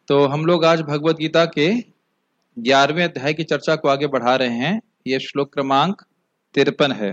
तो हम लोग आज भगवत गीता के 11वें अध्याय की चर्चा को आगे बढ़ा रहे हैं। यह श्लोक क्रमांक 53 है।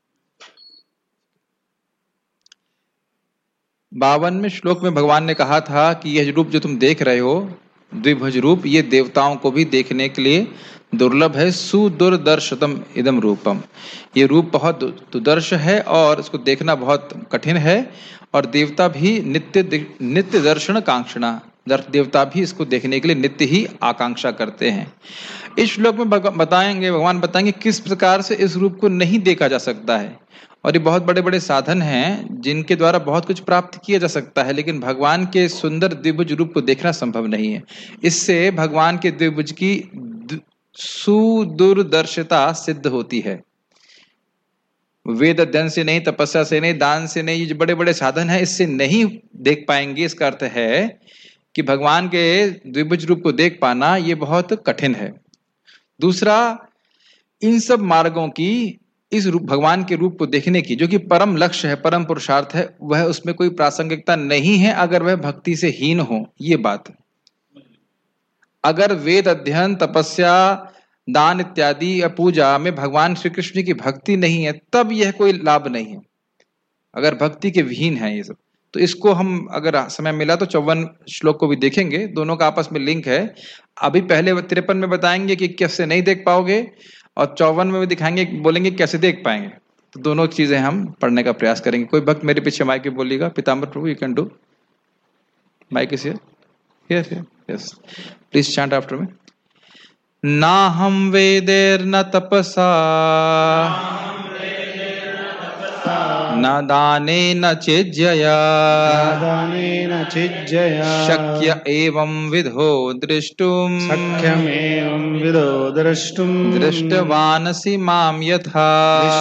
52वें श्लोक में भगवान ने कहा था कि यह रूप जो तुम देख रहे हो, द्विभुज रूप, ये देवताओं को भी देखने के लिए दुर्लभ है। सुदुर्दर्शतम इदम रूपम, ये रूप बहुत दुर्दर्श है और इसको देखना बहुत कठिन है। और देवता भी नित्य दर्शन कांक्षणा, देवता भी इसको देखने के लिए नित्य ही आकांक्षा करते हैं। इस श्लोक में भगवान बताएंगे किस प्रकार से इस रूप को नहीं देखा जा सकता है। और ये बहुत बड़े बड़े साधन हैं जिनके द्वारा बहुत कुछ प्राप्त किया जा सकता है, लेकिन भगवान के सुंदर द्विभुज रूप को देखना संभव नहीं है। इससे भगवान के द्विभुज की सुदूरदर्शिता सिद्ध होती है। वेद अध्ययन से नहीं, तपस्या से नहीं, दान से नहीं, ये जो बड़े बड़े साधन है इससे नहीं देख पाएंगे। इसका अर्थ है कि भगवान के द्विभुज रूप को देख पाना ये बहुत कठिन है। दूसरा, इन सब मार्गों की इस रूप भगवान के रूप को देखने की, जो कि परम लक्ष्य है, परम पुरुषार्थ है, वह उसमें कोई प्रासंगिकता नहीं है अगर वह भक्ति से हीन हो। ये बात, अगर वेद अध्ययन, तपस्या, दान इत्यादि या पूजा में भगवान श्री कृष्ण की भक्ति नहीं है, तब यह कोई लाभ नहीं है। अगर भक्ति के विहीन है ये सब, तो इसको हम अगर समय मिला तो 54 श्लोक को भी देखेंगे। दोनों का आपस में लिंक है। अभी पहले 53 में बताएंगे कि कैसे नहीं देख पाओगे, और 54 में भी दिखाएंगे, बोलेंगे कैसे देख पाएंगे। तो दोनों चीजें हम पढ़ने का प्रयास करेंगे। कोई भक्त मेरे पीछे माइक पे बोलिएगा, Pitambar Prabhu, you can do, mike is here, yes, please chant after me. ना हम वेदेर्न तपसा न दानेन चिज्यया शक्य एवं विधो द्रष्टुम दृष्टवानसि माम यथा।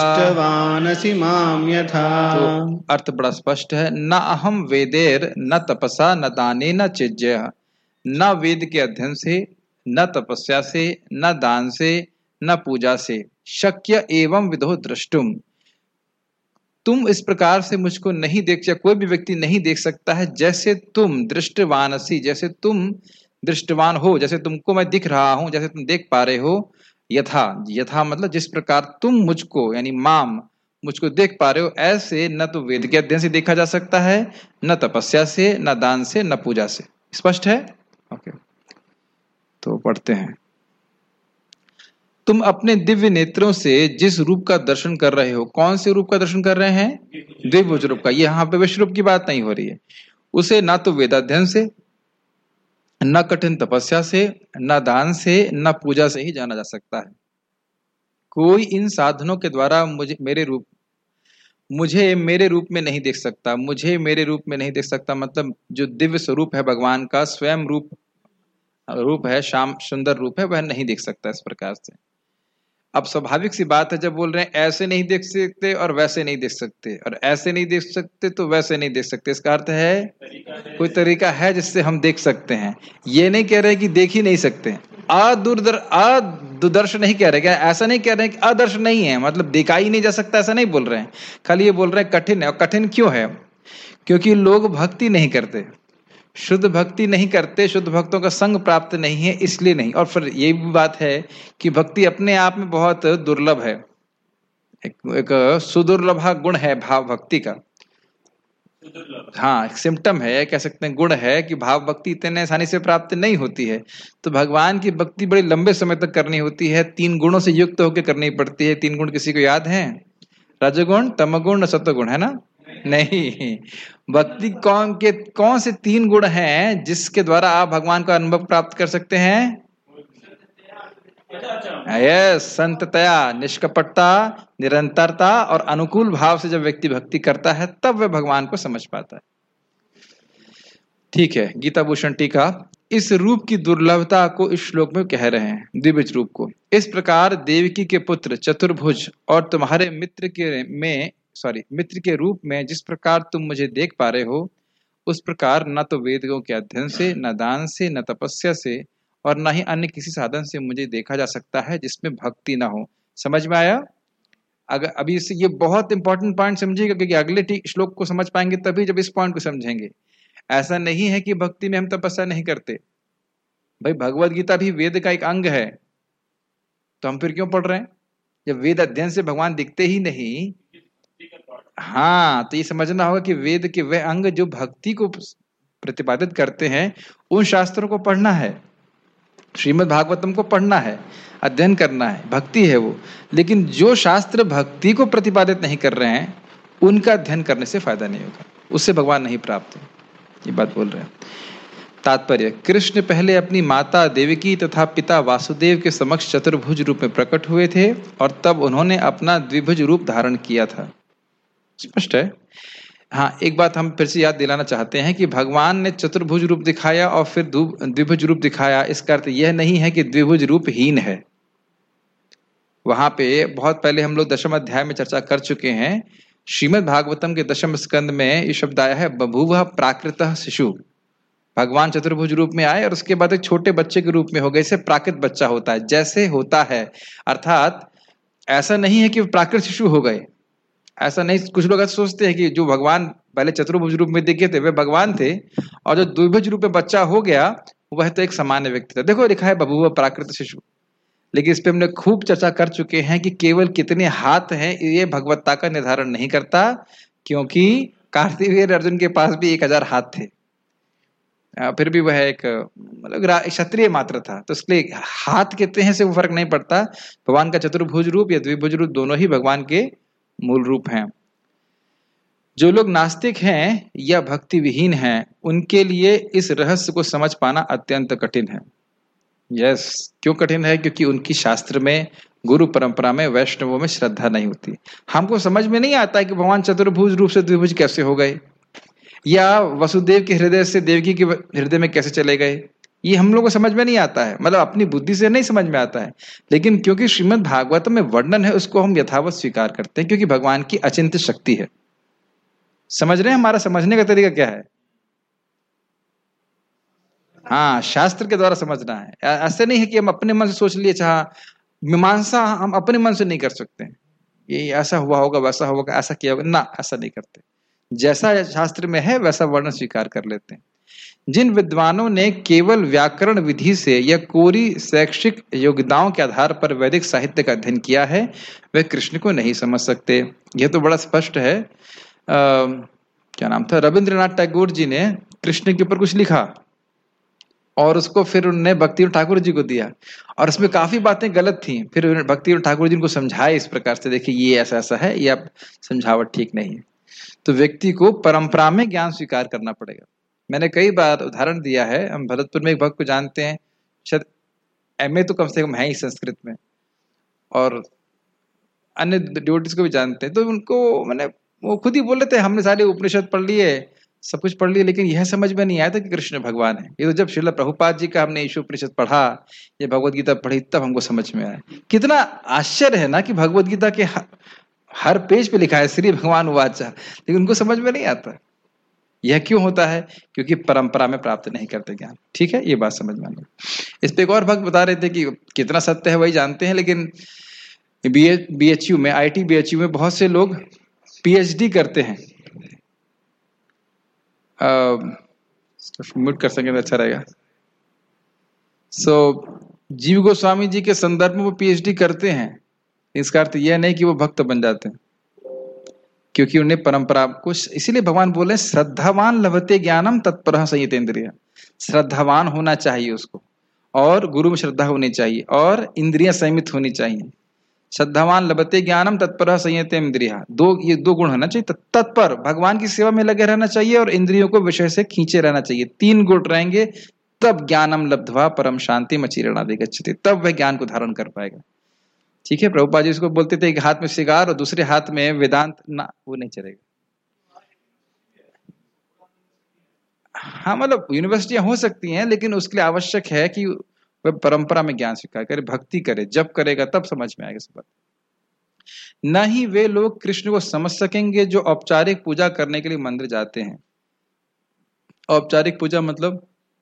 तो अर्थ बड़ा स्पष्ट है। न अहम वेदेर न तपसा न दानेन चिज्यया, न वेद के अध्ययन से, न तपस्या से, न दान से, न पूजा से, शक्य एवं विधो द्रष्टुम, तुम इस प्रकार से मुझको नहीं देख, या कोई भी व्यक्ति नहीं देख सकता है जैसे तुम दृष्टवानसी, जैसे तुम दृष्टवान हो, जैसे तुमको मैं दिख रहा हूं, जैसे तुम देख पा रहे हो। यथा, यथा मतलब जिस प्रकार तुम मुझको, यानी माम, मुझको देख पा रहे हो, ऐसे न तो वेद के अध्ययन से देखा जा सकता है, न तपस्या से, न दान से, न पूजा से। स्पष्ट है? ओके, तो पढ़ते हैं। तुम अपने दिव्य नेत्रों से जिस रूप का दर्शन कर रहे हो, कौन से रूप का दर्शन कर रहे हैं? द्विभुज रूप का। यहाँ पे विश्व रूप की बात नहीं हो रही है। उसे ना तो वेदाध्ययन से, न कठिन तपस्या से, न दान से, न पूजा से ही जाना जा सकता है। कोई इन साधनों के द्वारा मुझे मेरे रूप में नहीं देख सकता। मुझे मेरे रूप में नहीं देख सकता मतलब जो दिव्य स्वरूप है भगवान का, स्वयं रूप है, श्याम सुंदर रूप है, वह नहीं देख सकता इस प्रकार से। अब स्वाभाविक सी बात है, जब बोल रहे हैं ऐसे नहीं देख सकते और वैसे नहीं देख सकते, और ऐसे नहीं देख सकते तो वैसे नहीं देख सकते, इसका अर्थ है कोई तरीका है जिससे हम देख सकते हैं। ये नहीं कह रहे कि देख ही नहीं सकते। अदूरदर्श नहीं कह रहे, क्या ऐसा नहीं कह रहे कि अदर्श नहीं है, मतलब देखा ही नहीं जा सकता, ऐसा नहीं बोल रहे हैं। खाली ये बोल रहे हैं कठिन है। और कठिन क्यों है? क्योंकि लोग भक्ति नहीं करते, शुद्ध भक्ति नहीं करते, शुद्ध भक्तों का संग प्राप्त नहीं है, इसलिए नहीं। और फिर ये भी बात है कि भक्ति अपने आप में बहुत दुर्लभ है, एक सुदुर्लभ गुण है भाव भक्ति का। हाँ, एक सिम्टम है, कह सकते हैं गुण है कि भाव भक्ति इतने आसानी से प्राप्त नहीं होती है। तो भगवान की भक्ति बड़े लंबे समय तक करनी होती है, 3 गुणों से युक्त होकर करनी पड़ती है। 3 गुण किसी को याद है? रजगुण, तमगुण, सत्वगुण, है ना? नहीं, भक्ति कौन से 3 गुण हैं जिसके द्वारा आप भगवान का अनुभव प्राप्त कर सकते हैं? यस, संततया, निष्कपटता, निरंतरता और अनुकूल भाव से जब व्यक्ति भक्ति करता है तब वह भगवान को समझ पाता है। ठीक है, गीता भूषण टीका इस रूप की दुर्लभता को इस श्लोक में कह रहे हैं, द्विभुज रूप को। इस प्रकार देवकी के पुत्र चतुर्भुज और तुम्हारे मित्र के रूप में जिस प्रकार तुम मुझे देख पा रहे हो, उस प्रकार न तो वेदों के अध्ययन से, न दान से, न तपस्या से, और न ही अन्य किसी साधन से मुझे देखा जा सकता है जिसमें भक्ति ना हो। समझ में आया? अगर अभी इससे ये बहुत इंपॉर्टेंट पॉइंट समझिएगा, क्योंकि अगले श्लोक को समझ पाएंगे तभी जब इस पॉइंट को समझेंगे। ऐसा नहीं है कि भक्ति में हम तपस्या नहीं करते, भाई भगवत गीता भी वेद का एक अंग है, तो हम फिर क्यों पढ़ रहे हैं जब वेद अध्ययन से भगवान दिखते ही नहीं। हाँ, तो ये समझना होगा कि वेद के वह अंग जो भक्ति को प्रतिपादित करते हैं, उन शास्त्रों को पढ़ना है, श्रीमद् भागवतम को पढ़ना है, अध्ययन करना है, भक्ति है वो। लेकिन जो शास्त्र भक्ति को प्रतिपादित नहीं कर रहे हैं, उनका अध्ययन करने से फायदा नहीं होगा, उससे भगवान नहीं प्राप्त हो। ये बात बोल रहे हैं। तात्पर्य, कृष्ण पहले अपनी माता देवकी तथा पिता वासुदेव के समक्ष चतुर्भुज रूप में प्रकट हुए थे और तब उन्होंने अपना द्विभुज रूप धारण किया था। स्पष्ट है। हाँ, एक बात हम फिर से याद दिलाना चाहते हैं कि भगवान ने चतुर्भुज रूप दिखाया और फिर द्विभुज रूप दिखाया, इसका अर्थ यह नहीं है कि द्विभुज रूप हीन है। वहां पे बहुत पहले हम लोग दशम अध्याय में चर्चा कर चुके हैं। श्रीमद् भागवतम के दशम स्कंद में ये शब्द आया है, बभूव प्राकृतः शिशु। भगवान चतुर्भुज रूप में आए और उसके बाद एक छोटे बच्चे के रूप में हो गए। इसे प्राकृत बच्चा होता है, जैसे होता है, अर्थात ऐसा नहीं है कि प्राकृत शिशु हो गए, ऐसा नहीं। कुछ लोग ऐसा सोचते हैं कि जो भगवान पहले चतुर्भुज रूप में दिखे थे वे भगवान थे, और जो द्विभुज रूप में बच्चा हो गया वह तो एक सामान्य व्यक्ति था। देखो लिखा है बभूव प्राकृत शिशु, लेकिन इस पे हमने खूब चर्चा कर चुके हैं कि केवल कितने हाथ हैं ये भगवत्ता का निर्धारण नहीं करता, क्योंकि कार्तिकेय अर्जुन के पास भी 1000 हाथ थे, फिर भी वह एक मतलब क्षत्रिय मात्र था, तो इसलिए हाथ कितने हैं से वो फर्क नहीं पड़ता। भगवान का चतुर्भुज रूप या द्विभुज रूप दोनों ही भगवान के मूल रूप हैं। जो लोग नास्तिक हैं या भक्ति विहीन हैं, उनके लिए इस रहस्य को समझ पाना अत्यंत कठिन है। यस, क्यों कठिन है? क्योंकि उनकी शास्त्र में, गुरु परंपरा में, वैष्णवों में श्रद्धा नहीं होती। हमको समझ में नहीं आता है कि भगवान चतुर्भुज रूप से द्विभुज कैसे हो गए, या वसुदेव के हृदय से देवकी के हृदय में कैसे चले गए। ये हम लोग को समझ में नहीं आता है, मतलब अपनी बुद्धि से नहीं समझ में आता है। लेकिन क्योंकि श्रीमद् भागवत में वर्णन है, उसको हम यथावत स्वीकार करते हैं, क्योंकि भगवान की अचिंत्य शक्ति है। समझ रहे हैं हमारा समझने का तरीका क्या है? हाँ, शास्त्र के द्वारा समझना है। ऐसे नहीं है कि हम अपने मन से सोच लिए, चाह मीमांसा हम अपने मन से नहीं कर सकते। ये ऐसा हुआ होगा, वैसा होगा, ऐसा किया होगा, ना, ऐसा नहीं करते। जैसा शास्त्र में है वैसा वर्णन स्वीकार कर लेते हैं। जिन विद्वानों ने केवल व्याकरण विधि से या कोरी शैक्षिक योग्यताओं के आधार पर वैदिक साहित्य का अध्ययन किया है, वे कृष्ण को नहीं समझ सकते। यह तो बड़ा स्पष्ट है। क्या नाम था, रविंद्रनाथ टैगोर जी ने कृष्ण के ऊपर कुछ लिखा और उसको फिर उन्होंने भक्ति ठाकुर जी को दिया, और उसमें काफी बातें गलत थी। फिर भक्ति ठाकुर जी को समझाए इस प्रकार से, देखिए ये ऐसा ऐसा है, ये आप समझावट ठीक नहीं है। तो व्यक्ति को परंपरा में ज्ञान स्वीकार करना पड़ेगा। मैंने कई बार उदाहरण दिया है। हम भरतपुर में एक भक्त को जानते हैं, शायद एमए तो कम से कम है ही संस्कृत में, और अन्य डिवोटीज को भी जानते हैं। तो उनको मैंने, वो खुद ही बोल रहे थे, हमने सारे उपनिषद पढ़ लिए, सब कुछ पढ़ लिया, लेकिन यह समझ में नहीं आया था कि कृष्ण भगवान है। ये तो जब श्रील प्रभुपाद जी का हमने ईशु उपनिषद पढ़ा, ये भगवत गीता पढ़ी, तब हमको समझ में आया। कितना आश्चर्य है ना कि भगवत गीता के हर पेज पे लिखा है श्री भगवान वाचा, लेकिन उनको समझ में नहीं आता। यह क्यों होता है? क्योंकि परंपरा में प्राप्त नहीं करते ज्ञान। ठीक है, ये बात समझ में आनी। इस पे एक और भक्त बता रहे थे कि कितना सत्य है वही जानते हैं, लेकिन बीएचयू में, आईटी बीएचयू में बहुत से लोग पीएचडी करते हैं। म्यूट कर सकें तो अच्छा रहेगा। जीव गोस्वामी जी के संदर्भ में वो पीएचडी करते हैं, इसका अर्थ यह नहीं कि वो भक्त बन जाते हैं, क्योंकि उन्हें परंपरा को, इसीलिए भगवान बोले श्रद्धावान लभते ज्ञानम तत्परः संयतेन्द्रियः। श्रद्धावान होना चाहिए उसको, और गुरु में श्रद्धा होनी चाहिए, और इंद्रियां संयमित होनी चाहिए। श्रद्धावान लभते ज्ञानम तत्परः संयतेन्द्रियः, ये दो गुण होना चाहिए। तत्पर, भगवान की सेवा में लगे रहना चाहिए, और इंद्रियों को विषय से खींचे रहना चाहिए। 3 गुण रहेंगे तब ज्ञानम लब्ध्वा परम शांति मचिरणादि गच्छति, तब वह ज्ञान को धारण कर पाएगा। ठीक है, प्रभुपाद जी इसको बोलते थे, एक हाथ में सिगार और दूसरे हाथ में वेदांत, ना, वो नहीं चलेगा। हाँ, मतलब यूनिवर्सिटियां हो सकती हैं, लेकिन उसके लिए आवश्यक है कि वह परंपरा में ज्ञान स्वीकार करे, भक्ति करे। जब करेगा तब समझ में आएगा सब बात। न ही वे लोग कृष्ण को समझ सकेंगे जो औपचारिक पूजा करने के लिए मंदिर जाते हैं। औपचारिक पूजा मतलब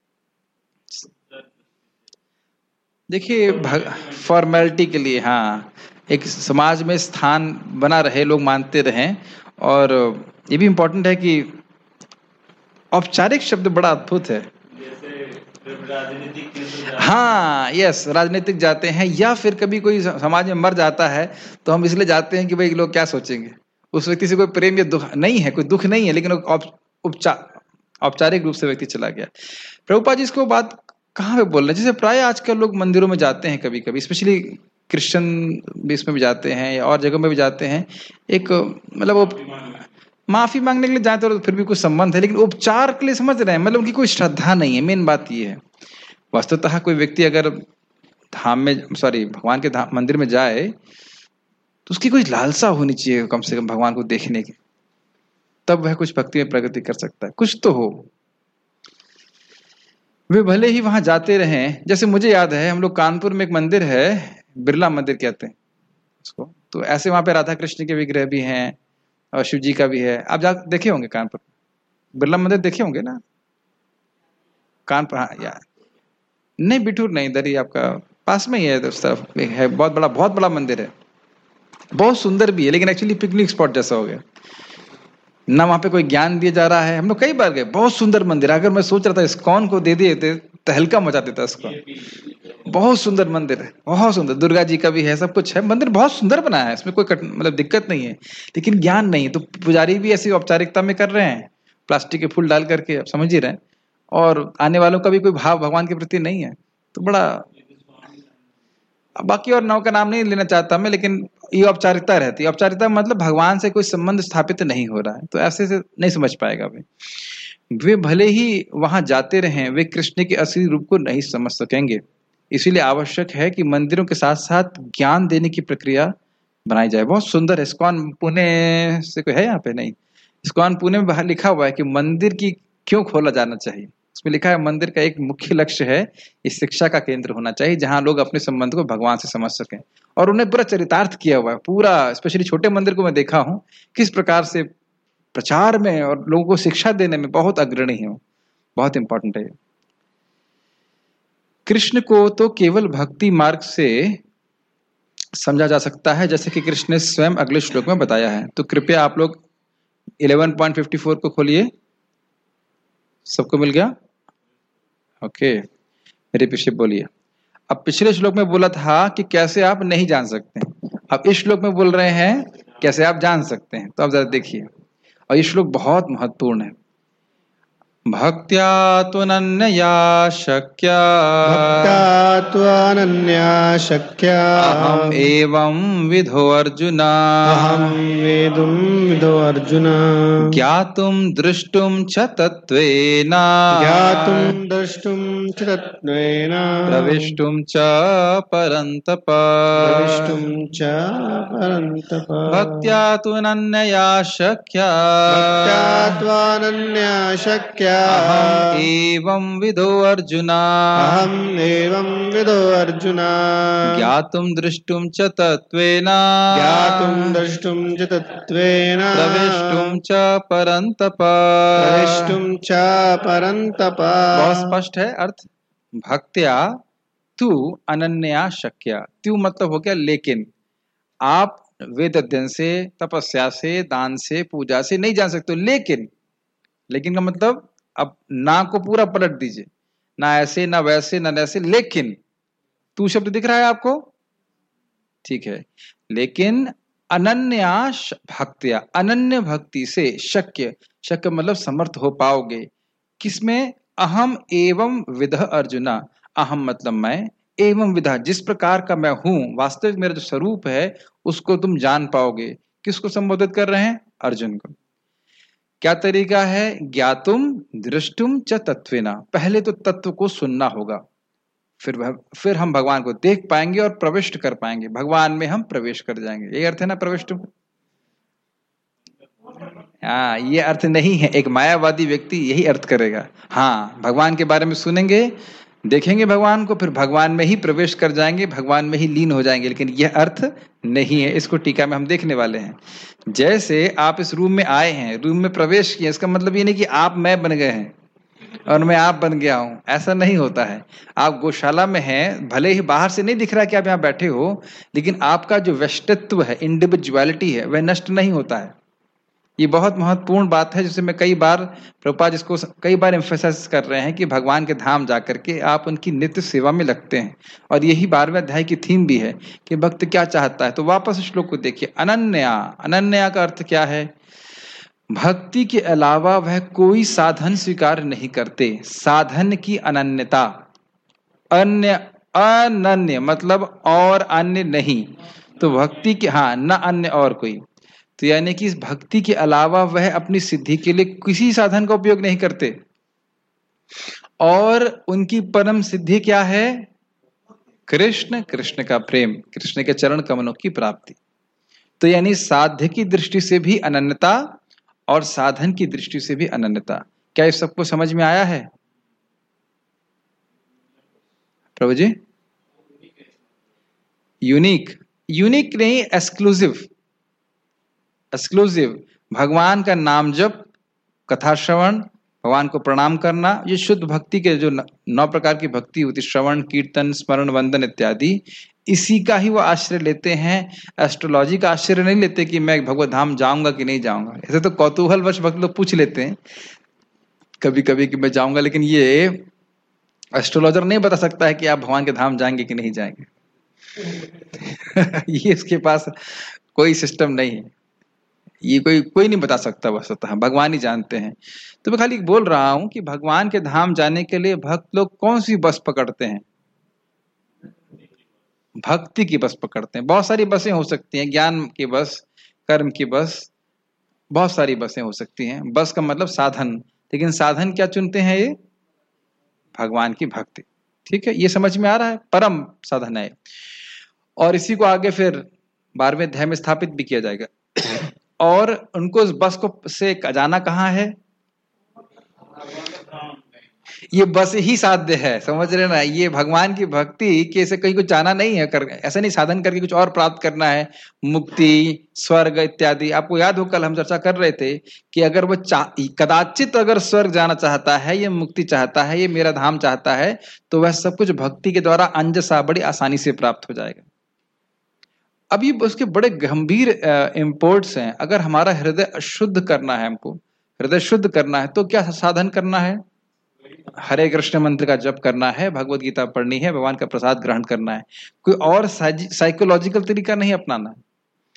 देखिए फॉर्मेलिटी के लिए, हाँ, एक समाज में स्थान बना रहे, लोग मानते रहें। और ये भी इंपॉर्टेंट है कि औपचारिक शब्द बड़ा अद्भुत है। हाँ यस, राजनीतिक जाते हैं, या फिर कभी कोई समाज में मर जाता है तो हम इसलिए जाते हैं कि भाई लोग क्या सोचेंगे। उस व्यक्ति से कोई प्रेम या दुख नहीं है, कोई दुख नहीं है, लेकिन औपचारिक रूप से व्यक्ति चला गया। प्रभुपाद जी इसको बात कहाँ पे बोल रहे हैं? जैसे प्राय आजकल लोग मंदिरों में जाते हैं कभी कभी, स्पेशली क्रिश्चियन इसमें भी जाते हैं या और जगह में भी जाते हैं, एक मतलब वो माफी मांगने के लिए जाते हो तो फिर भी कुछ संबंध है, लेकिन उपचार के लिए समझ रहे हैं, मतलब उनकी कोई श्रद्धा नहीं है। मेन बात ये है, वस्तुतः कोई व्यक्ति अगर धाम में भगवान के मंदिर में जाए तो उसकी कोई लालसा होनी चाहिए कम से कम भगवान को देखने की, तब वह कुछ भक्ति में प्रगति कर सकता है, कुछ तो हो। वे भले ही वहां जाते रहें। जैसे मुझे याद है, हम लोग कानपुर में एक मंदिर है, बिरला मंदिर कहते हैं उसको, तो ऐसे वहां पे राधा कृष्ण के विग्रह भी हैं और शिव जी का भी है। आप जा देखे होंगे कानपुर बिरला मंदिर, देखे होंगे ना कानपुर? हाँ यार, नहीं बिठूर नहीं, इधर ही आपका पास में ही है, उस तरफ है, बहुत बड़ा मंदिर है, बहुत सुंदर भी है, लेकिन एक्चुअली पिकनिक स्पॉट जैसा हो गया ना। वहां पे कोई ज्ञान दिया जा रहा है। हम लोग कई बार गए, बहुत सुंदर मंदिर। अगर मैं सोच रहा था इस्कॉन को दे दिए थे तो हल्का मचा देता इसको। बहुत सुंदर मंदिर है, बहुत सुंदर, दुर्गा जी का भी है, सब कुछ है, मंदिर बहुत सुंदर बनाया है, इसमें कोई मतलब दिक्कत नहीं है, लेकिन ज्ञान नहीं। तो पुजारी भी ऐसी औपचारिकता में कर रहे हैं, प्लास्टिक के फूल डाल करके, आप समझ ही रहे हैं, और आने वालों का भी कोई भाव भगवान के प्रति नहीं है, तो बड़ा। बाकी और नाव का नाम नहीं लेना चाहता मैं, लेकिन ये औपचारिकता रहती है। औपचारिकता मतलब भगवान से कोई संबंध स्थापित नहीं हो रहा है, तो ऐसे से नहीं समझ पाएगा वे भले ही वहां जाते रहें, वे कृष्ण के असली रूप को नहीं समझ सकेंगे। इसीलिए आवश्यक है कि मंदिरों के साथ साथ ज्ञान देने की प्रक्रिया बनाई जाए। बहुत सुंदर है। इस्कॉन पुणे से कोई है यहाँ पे? नहीं, इस्कॉन पुणे में बाहर लिखा हुआ है कि मंदिर की क्यों खोला जाना चाहिए। इसमें लिखा है मंदिर का एक मुख्य लक्ष्य है इस शिक्षा का केंद्र होना चाहिए, जहां लोग अपने संबंध को भगवान से समझ सकें। और उन्हें पूरा चरितार्थ किया हुआ है, पूरा। स्पेशली छोटे मंदिर को मैं देखा हूँ किस प्रकार से प्रचार में और लोगों को शिक्षा देने में बहुत अग्रणी है, बहुत इंपॉर्टेंट है। कृष्ण को तो केवल भक्ति मार्ग से समझा जा सकता है, जैसे कि कृष्ण ने स्वयं अगले श्लोक में बताया है। तो कृपया आप लोग 11.54 को खोलिए। सबको मिल गया? ओके, मेरे पीछे बोलिए। अब पिछले श्लोक में बोला था कि कैसे आप नहीं जान सकते, अब इस श्लोक में बोल रहे हैं कैसे आप जान सकते हैं। तो आप जरा देखिए, और ये श्लोक बहुत महत्वपूर्ण है। भक्त्या त्वनन्या शक्या, भक्त्या त्वनन्या शक्या, अहम एवं विधो अर्जुन, अहम वेदुं विदो अर्जुन, ज्ञातुं द्रष्टुं च तत्त्वेन, ज्ञातुं द्रष्टुं च तत्त्वेन, प्रविष्टुं च परन्तप, प्रविष्टुं च परन्तप। भक्त्या त्वनन्या शक्या, भक्त्या त्वनन्या शक्या, अहम एवं विधो अर्जुन, अहम एवं विदो अर्जुन, ज्ञातुं द्रष्टुं च तत्त्वेन, ज्ञातुं द्रष्टुं च तत्त्वेन, प्रविष्टुं च परन्तप, प्रविष्टुं च परन्तप। बहुत स्पष्ट है अर्थ। भक्त्या तू अनन्या शक्या, तू मतलब हो गया लेकिन। आप वेद अध्ययन से, तपस्या से, दान से, पूजा से नहीं जान सकते, लेकिन का मतलब अब ना को पूरा पलट दीजिए, ना ऐसे ना वैसे ना ऐसे, लेकिन तू शब्द दिख रहा है आपको? ठीक है, लेकिन अनन्या भक्तिया, अनन्य भक्ति से शक्य, शक्य मतलब समर्थ हो पाओगे। किसमें? अहम एवं विदः अर्जुना, अहम मतलब मैं, एवं विधा जिस प्रकार का मैं हूं, वास्तविक मेरा जो स्वरूप है उसको तुम जान पाओगे। किसको संबोधित कर रहे हैं? अर्जुन को। क्या तरीका है? ज्ञातुम दृष्टुम च तत्वेना, पहले तो तत्व को सुनना होगा, फिर हम भगवान को देख पाएंगे और प्रविष्ट कर पाएंगे, भगवान में हम प्रवेश कर जाएंगे। यही अर्थ है ना प्रविष्ट? हाँ, ये अर्थ नहीं है, एक मायावादी व्यक्ति यही अर्थ करेगा। हाँ, भगवान के बारे में सुनेंगे, देखेंगे भगवान को, फिर भगवान में ही प्रवेश कर जाएंगे, भगवान में ही लीन हो जाएंगे, लेकिन यह अर्थ नहीं है। इसको टीका में हम देखने वाले हैं। जैसे आप इस रूम में आए हैं, रूम में प्रवेश किया, इसका मतलब ये नहीं कि आप मैं बन गए हैं और मैं आप बन गया हूं, ऐसा नहीं होता है। आप गौशाला में हैं, भले ही बाहर से नहीं दिख रहा कि आप यहाँ बैठे हो, लेकिन आपका जो व्यष्टित्व है, इंडिविजुअलिटी है, वह नष्ट नहीं होता है। ये बहुत महत्वपूर्ण बात है, जिसे मैं कई बार प्रभुपाद जिसको कई बार एम्फेसाइज कर रहे हैं कि भगवान के धाम जाकर के आप उनकी नित्य सेवा में लगते हैं। और यही 12वें अध्याय की थीम भी है कि भक्त क्या चाहता है। तो वापस श्लोक को देखिए, अनन्या। अनन्या का अर्थ क्या है? भक्ति के अलावा वह कोई साधन स्वीकार नहीं करते। साधन की अनन्यता। अन्य, अनन्य मतलब और अन्य नहीं। तो भक्ति के, हाँ, न अन्य और कोई। तो यानी कि इस भक्ति के अलावा वह अपनी सिद्धि के लिए किसी साधन का उपयोग नहीं करते। और उनकी परम सिद्धि क्या है? कृष्ण, कृष्ण का प्रेम, कृष्ण के चरण कमलों की प्राप्ति। तो यानी साध्य की दृष्टि से भी अनन्यता और साधन की दृष्टि से भी अनन्यता। क्या इस सबको समझ में आया है प्रभु जी? यूनिक, यूनिक नहीं, एक्सक्लूसिव। एक्सक्लूसिव भगवान का नाम जप, कथा श्रवण, भगवान को प्रणाम करना, ये शुद्ध भक्ति के जो 9 प्रकार की भक्ति होती, श्रवण, कीर्तन, स्मरण, वंदन इत्यादि, इसी का ही वो आश्रय लेते हैं। एस्ट्रोलॉजी का आश्रय नहीं लेते कि मैं भगवत धाम जाऊंगा कि नहीं जाऊंगा। ऐसे तो कौतूहलवश भक्त लोग पूछ लेते हैं कभी कभी कि मैं जाऊंगा, लेकिन ये एस्ट्रोलॉजर नहीं बता सकता है कि आप भगवान के धाम जाएंगे कि नहीं जाएंगे। ये इसके पास कोई सिस्टम नहीं है, ये कोई नहीं बता सकता, वस्तुतः भगवान ही जानते हैं। तो मैं खाली बोल रहा हूं कि भगवान के धाम जाने के लिए भक्त लोग कौन सी बस पकड़ते हैं? भक्ति की बस पकड़ते हैं। बहुत सारी बसें हो सकती हैं, ज्ञान की बस, कर्म की बस, बहुत सारी बसें हो सकती हैं। बस का मतलब साधन, लेकिन साधन क्या चुनते हैं? ये भगवान की भक्ति। ठीक है, ये समझ में आ रहा है? परम साधन है। और इसी को आगे फिर 12वें अध्याय में स्थापित भी किया जाएगा। और उनको उस बस को से जाना कहाँ है? ये बस ही साध्य है, समझ रहे ना? ये भगवान की भक्ति के से कहीं कुछ जाना नहीं है, ऐसा नहीं साधन करके कुछ और प्राप्त करना है, मुक्ति, स्वर्ग इत्यादि। आपको याद हो कल हम चर्चा कर रहे थे कि अगर वो कदाचित अगर स्वर्ग जाना चाहता है, ये मुक्ति चाहता है, ये मेरा धाम चाहता है, तो वह सब कुछ भक्ति के द्वारा अंजसा बड़ी आसानी से प्राप्त हो जाएगा। अभी उसके बड़े गंभीर इंपोर्ट्स हैं। अगर हमारा हृदय शुद्ध करना है, हमको हृदय शुद्ध करना है, तो क्या साधन करना है? हरे कृष्ण मंत्र का जप करना है, भगवत गीता पढ़नी है, भगवान का प्रसाद ग्रहण करना है। कोई और साइकोलॉजिकल तरीका नहीं अपनाना है,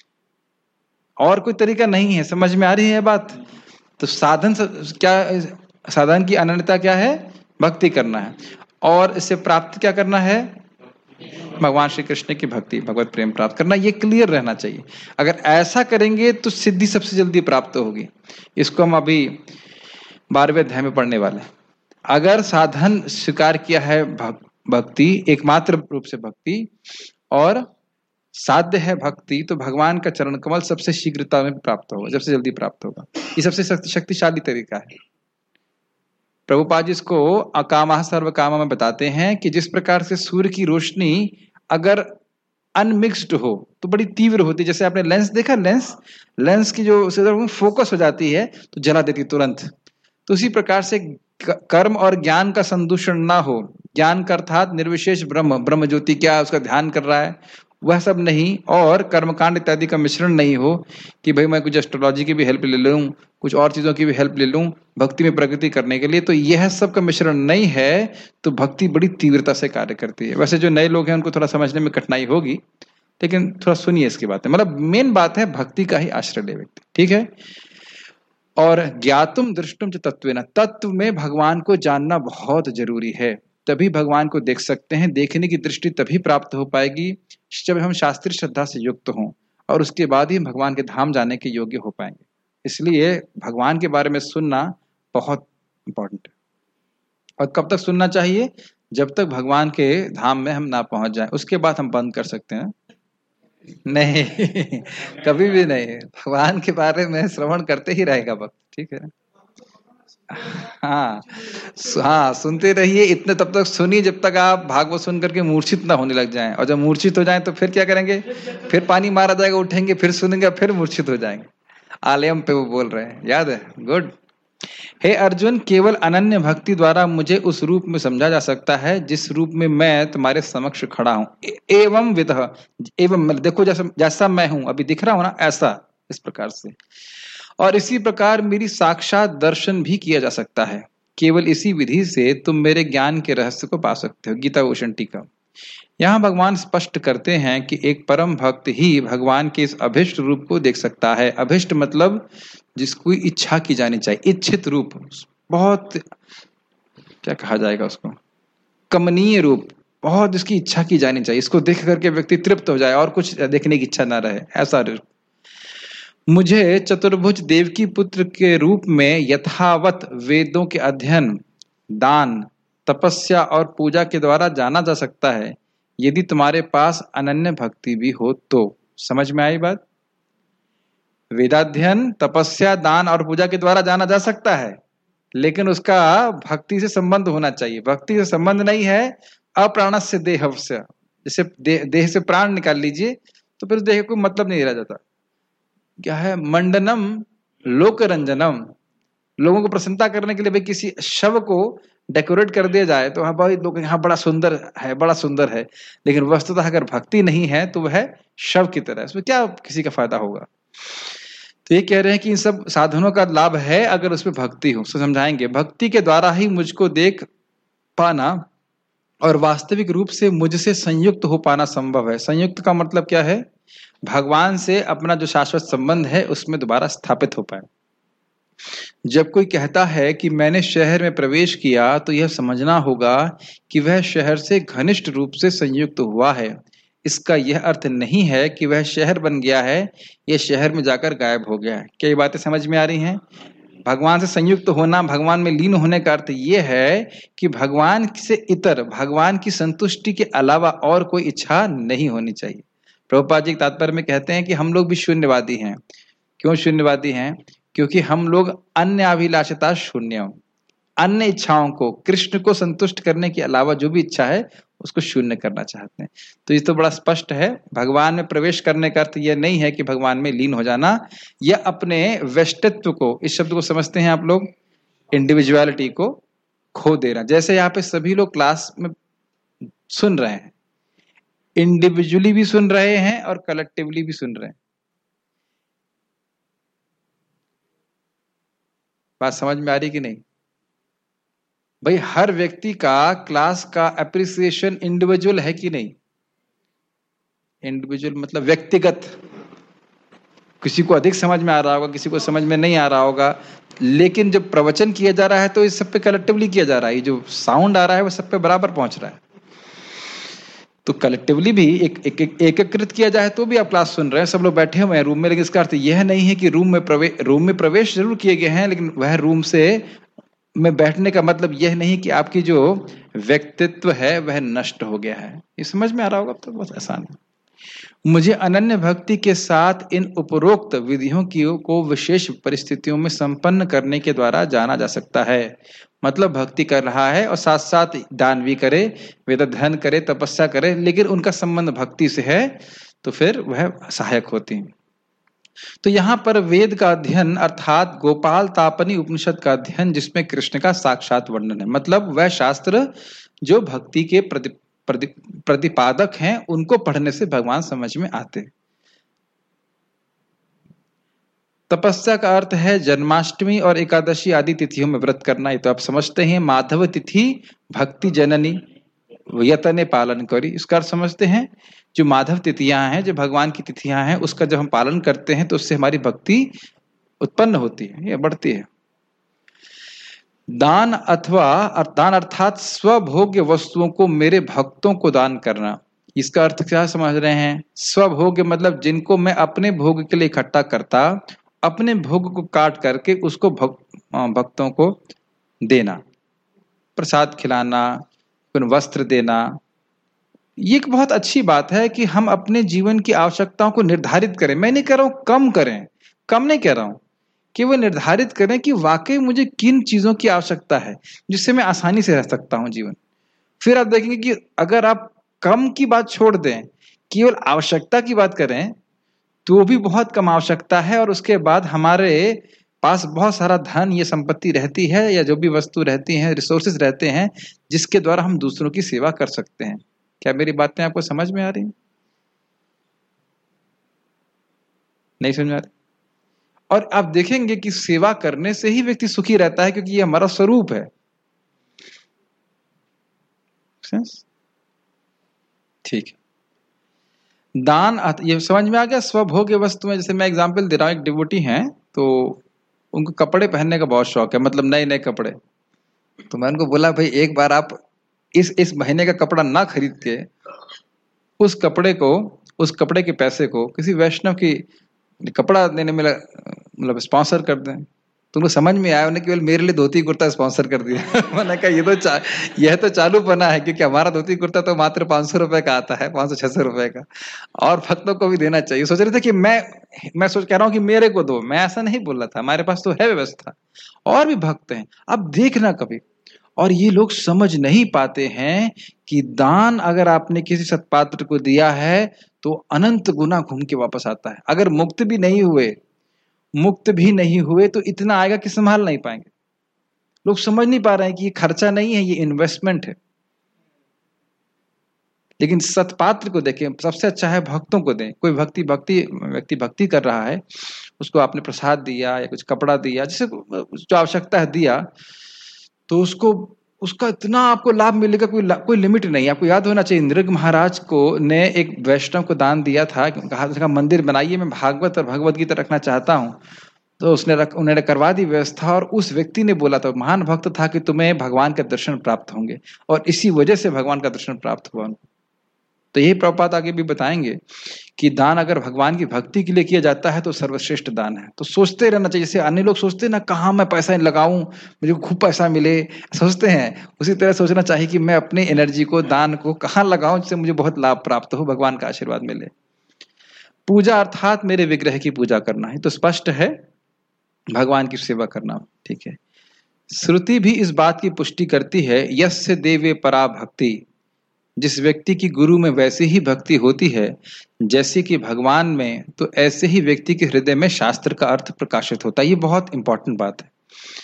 और कोई तरीका नहीं है। समझ में आ रही है बात? तो साधन क्या, साधन की अनन्यता क्या है? भक्ति करना है। और इससे प्राप्त क्या करना है? भगवान श्री कृष्ण की भक्ति, भगवत प्रेम प्राप्त करना। ये क्लियर रहना चाहिए। अगर ऐसा करेंगे तो सिद्धि सबसे जल्दी प्राप्त होगी। इसको हम अभी 12वें अध्याय में पढ़ने वाले हैं। अगर साधन स्वीकार किया है भक्ति, एकमात्र रूप से भक्ति, और साध्य है भक्ति, तो भगवान का चरण कमल सबसे शीघ्रता में प्राप्त होगा, सबसे जल्दी प्राप्त होगा। ये सबसे शक्तिशाली तरीका है। प्रभुपाद जी इसको अकामा सर्व कामा में बताते हैं कि जिस प्रकार से सूर्य की रोशनी अगर अनमिक्स्ड हो तो बड़ी तीव्र होती है। जैसे आपने लेंस देखा, लेंस की जो फोकस हो जाती है तो जला देती तुरंत। तो उसी प्रकार से कर्म और ज्ञान का संदूषण ना हो। ज्ञान का अर्थात निर्विशेष ब्रह्म ज्योति क्या उसका ध्यान कर रहा है, वह सब नहीं, और कर्मकांड इत्यादि का मिश्रण नहीं हो कि भाई मैं कुछ एस्ट्रोलॉजी की भी हेल्प ले लूं, कुछ और चीजों की भी हेल्प ले लूं भक्ति में प्रगति करने के लिए। तो यह सब का मिश्रण नहीं है तो भक्ति बड़ी तीव्रता से कार्य करती है। वैसे जो नए लोग हैं उनको थोड़ा समझने में कठिनाई होगी, लेकिन थोड़ा सुनिए इसकी बातें। मतलब मेन बात है भक्ति का ही आश्रय ले व्यक्ति। ठीक है। और ज्ञातुम दृष्टुम च तत्वेन, तत्व में भगवान को जानना बहुत जरूरी है, तभी भगवान को देख सकते हैं। देखने की दृष्टि तभी प्राप्त हो पाएगी जब हम शास्त्रीय श्रद्धा से युक्त हों, और उसके बाद ही भगवान के धाम जाने के योग्य हो पाएंगे। इसलिए भगवान के बारे में सुनना बहुत इंपॉर्टेंट है। और कब तक सुनना चाहिए? जब तक भगवान के धाम में हम ना पहुंच जाएं, उसके बाद हम बंद कर सकते हैं। नहीं कभी भी नहीं। भगवान के बारे में श्रवण करते ही रहेगा भक्त। ठीक है। हाँ, सुनते रहिए। इतने तब तक सुनिए जब तक आप भागवत सुन करके मूर्छित ना होने लग जाएं। और जब मूर्छित हो जाएं तो फिर क्या करेंगे? फिर पानी मारा जाएगा, उठेंगे, फिर सुनेंगे, फिर मूर्छित हो जाएंगे। आलयम पे वो बोल रहे हैं, याद है? गुड। हे अर्जुन, केवल अनन्य भक्ति द्वारा मुझे उस रूप में समझा जा सकता है जिस रूप में मैं तुम्हारे समक्ष खड़ा हूं। एवं विधः, एवं देखो जैसा मैं हूं, अभी दिख रहा हूं ना, ऐसा, इस प्रकार से। और इसी प्रकार मेरी साक्षात दर्शन भी किया जा सकता है। केवल इसी विधि से तुम मेरे ज्ञान के रहस्य को पा सकते हो। गीता भूषण टीका। यहाँ भगवान स्पष्ट करते हैं कि एक परम भक्त ही भगवान के इस अभिष्ट रूप को देख सकता है। अभिष्ट मतलब जिसको इच्छा की जानी चाहिए, इच्छित रूप, बहुत क्या कहा जाएगा उसको, कमनीय रूप, बहुत जिसकी इच्छा की जानी चाहिए, इसको देख करके व्यक्ति तृप्त हो जाए और कुछ देखने की इच्छा ना रहे, ऐसा रूप। मुझे चतुर्भुज देवकी पुत्र के रूप में यथावत वेदों के अध्ययन, दान, तपस्या और पूजा के द्वारा जाना जा सकता है, यदि तुम्हारे पास अनन्य भक्ति भी हो तो। समझ में आई बात? वेदाध्ययन, तपस्या, दान और पूजा के द्वारा जाना जा सकता है, लेकिन उसका भक्ति से संबंध होना चाहिए। भक्ति से संबंध नहीं है, अप्राणस्य देहस्य, जैसे देह से प्राण निकाल लीजिए तो फिर देह को मतलब नहीं रह जाता। क्या है? मंडनम लोकरंजनम, लोगों को प्रसन्नता करने के लिए भाई किसी शव को डेकोरेट कर दिया जाए तो हाँ भाई लोग यहाँ बड़ा सुंदर है, बड़ा सुंदर है, लेकिन वस्तुतः अगर भक्ति नहीं है तो वह शव की तरह, इसमें क्या किसी का फायदा होगा? तो ये कह रहे हैं कि इन सब साधनों का लाभ है अगर उसमें भक्ति हो। तो समझाएंगे, भक्ति के द्वारा ही मुझको देख पाना और वास्तविक रूप से मुझसे संयुक्त हो पाना संभव है। संयुक्त का मतलब क्या है? भगवान से अपना जो शाश्वत संबंध है उसमें दोबारा स्थापित हो पाए। जब कोई कहता है कि मैंने शहर में प्रवेश किया तो यह समझना होगा कि वह शहर से घनिष्ठ रूप से संयुक्त हुआ है। इसका यह अर्थ नहीं है कि वह शहर बन गया है या शहर में जाकर गायब हो गया है। क्या ये बातें समझ में आ रही हैं? भगवान से संयुक्त होना, भगवान में लीन होने का अर्थ यह है कि भगवान से इतर, भगवान की संतुष्टि के अलावा और कोई इच्छा नहीं होनी चाहिए। प्रभुपाद जी तात्पर्य में कहते हैं कि हम लोग भी शून्यवादी हैं। क्यों शून्यवादी हैं? क्योंकि हम लोग अन्य अभिलाषिता शून्य, अन्य इच्छाओं को, कृष्ण को संतुष्ट करने के अलावा जो भी इच्छा है उसको शून्य करना चाहते हैं। तो ये तो बड़ा स्पष्ट है। भगवान में प्रवेश करने का अर्थ यह नहीं है कि भगवान में लीन हो जाना या अपने व्यष्टित्व को, इस शब्द को समझते हैं आप लोग, इंडिविजुअलिटी को खो देना। जैसे यहाँ पे सभी लोग क्लास में सुन रहे हैं, इंडिविजुअली भी सुन रहे हैं और कलेक्टिवली भी सुन रहे हैं। बात समझ में आ रही कि नहीं? भाई हर व्यक्ति का क्लास का एप्रिसिएशन इंडिविजुअल है कि नहीं? इंडिविजुअल मतलब व्यक्तिगत। किसी को अधिक समझ में आ रहा होगा, किसी को समझ में नहीं आ रहा होगा, लेकिन जब प्रवचन किया जा रहा है तो इस सब पे कलेक्टिवली किया जा रहा है। ये जो साउंड आ रहा है वो सब पे बराबर पहुंच रहा है। तो कलेक्टिवली भी एकीकृत किया जाए तो भी आप क्लास सुन रहे हैं, सब लोग बैठे हुए हैं रूम में, लेकिन इसका अर्थ यह नहीं है कि रूम में प्रवेश जरूर किए गए हैं, लेकिन वह रूम में बैठने का मतलब यह नहीं कि आपकी जो व्यक्तित्व है वह नष्ट हो गया है। ये समझ में आ रहा होगा? तो बहुत आसान है। मुझे अनन्य भक्ति के साथ इन उपरोक्त विधियों को विशेष परिस्थितियों में संपन्न करने के द्वारा जाना जा सकता है। मतलब भक्ति कर रहा है और साथ साथ दान भी करे, वेद अध्ययन करे, तपस्या करे, लेकिन उनका संबंध भक्ति से है तो फिर वह सहायक होती है। तो यहाँ पर वेद का अध्ययन अर्थात गोपाल तापनी उपनिषद का अध्ययन, जिसमें कृष्ण का साक्षात वर्णन है, मतलब वह शास्त्र जो भक्ति के प्रतिपादक हैं उनको पढ़ने से भगवान समझ में आते। तपस्या का अर्थ है जन्माष्टमी और एकादशी आदि तिथियों में व्रत करना। ये तो आप समझते हैं। माधव तिथि भक्ति जननी यतने पालन करी, इसका अर्थ समझते हैं। जो माधव तिथियां हैं, जो भगवान की तिथियां हैं, उसका जब हम पालन करते हैं तो उससे हमारी भक्ति उत्पन्न होती है, यह बढ़ती है। दान अर्थात स्वभोग्य वस्तुओं को मेरे भक्तों को दान करना। इसका अर्थ क्या समझ रहे हैं? स्वभोग्य मतलब जिनको मैं अपने भोग के लिए इकट्ठा करता, अपने भोग को काट करके उसको भक्तों को देना, प्रसाद खिलाना, फिर वस्त्र देना। ये एक बहुत अच्छी बात है कि हम अपने जीवन की आवश्यकताओं को निर्धारित करें। मैं नहीं कह रहा हूं कम करें, कम नहीं कह रहा हूं, कि वो निर्धारित करें कि वाकई मुझे किन चीजों की आवश्यकता है जिससे मैं आसानी से रह सकता हूं जीवन। फिर आप देखेंगे कि अगर आप कम की बात छोड़ दें, केवल आवश्यकता की बात करें, तो भी बहुत कम आवश्यकता है और उसके बाद हमारे पास बहुत सारा धन, ये संपत्ति रहती है या जो भी वस्तु रहती हैं, रिसोर्सेज रहते हैं, जिसके द्वारा हम दूसरों की सेवा कर सकते हैं। क्या मेरी बातें आपको समझ में आ रही? नहीं समझ में आ रही? और आप देखेंगे कि सेवा करने से ही व्यक्ति सुखी रहता है, क्योंकि ये हमारा स्वरूप है। ठीक है, दान ये समझ में आ गया। स्वभोग्य वस्तु में, जैसे मैं एग्जांपल दे रहा हूं, एक डिवोटी हैं तो उनको कपड़े पहनने का बहुत शौक है, मतलब नए नए कपड़े। तो मैं उनको बोला, भाई एक बार आप इस महीने का कपड़ा ना खरीद के उस कपड़े के पैसे को किसी वैष्णव की कपड़ा देने में मतलब स्पॉन्सर कर दें। तो उनको समझ में आया, उन्हें केवल मेरे लिए धोती कुर्ता स्पॉन्सर कर दिया। मैंने कहा यह तो चालू पना है, क्योंकि हमारा धोती कुर्ता तो मात्र 500 रुपए का आता है, 500-600 रुपए का, और भक्तों को भी देना चाहिए। सोच रहे थे कि मैं सोच कह रहा हूँ कि मेरे को दो, मैं ऐसा नहीं बोल रहा था, हमारे पास तो है व्यवस्था, और भी भक्त हैं। अब देखना कभी, और ये लोग समझ नहीं पाते हैं कि दान अगर आपने किसी सत्पात्र को दिया है तो अनंत गुना घूम के वापस आता है। अगर मुक्त भी नहीं हुए तो इतना आएगा कि संभाल नहीं पाएंगे। लोग समझ नहीं पा रहे हैं कि ये खर्चा नहीं है, ये इन्वेस्टमेंट है। लेकिन सत्पात्र को देखें, सबसे अच्छा है भक्तों को दें। कोई व्यक्ति भक्ति कर रहा है, उसको आपने प्रसाद दिया या कुछ कपड़ा दिया, जिसे जो आवश्यकता है दिया, तो उसका इतना आपको लाभ मिलेगा, कोई लिमिट नहीं। आपको याद होना चाहिए, नृग महाराज को ने एक वैष्णव को दान दिया था, कहा था मंदिर बनाइए, मैं भागवत और भगवत गीता रखना चाहता हूँ। तो उन्होंने करवा दी व्यवस्था, और उस व्यक्ति ने बोला था, महान भक्त था, कि तुम्हें भगवान के दर्शन प्राप्त होंगे, और इसी वजह से भगवान का दर्शन प्राप्त हुआ उनको। तो यही प्रभुपाद आगे भी बताएंगे कि दान अगर भगवान की भक्ति के लिए किया जाता है तो सर्वश्रेष्ठ दान है। तो सोचते रहना चाहिए, जैसे अन्य लोग सोचते हैं ना, कहाँ मैं पैसा लगाऊं, मुझे खूब पैसा मिले, सोचते हैं, उसी तरह सोचना चाहिए कि मैं अपनी एनर्जी को, दान को कहाँ लगाऊं जिससे मुझे बहुत लाभ प्राप्त हो, भगवान का आशीर्वाद मिले। पूजा अर्थात मेरे विग्रह की पूजा करना है, तो स्पष्ट है भगवान की सेवा करना। ठीक है, श्रुति भी इस बात की पुष्टि करती है, यस्य देवे परा भक्ति, जिस व्यक्ति की गुरु में वैसे ही भक्ति होती है जैसे कि भगवान में, तो ऐसे ही व्यक्ति के हृदय में शास्त्र का अर्थ प्रकाशित होता है। ये बहुत इंपॉर्टेंट बात है।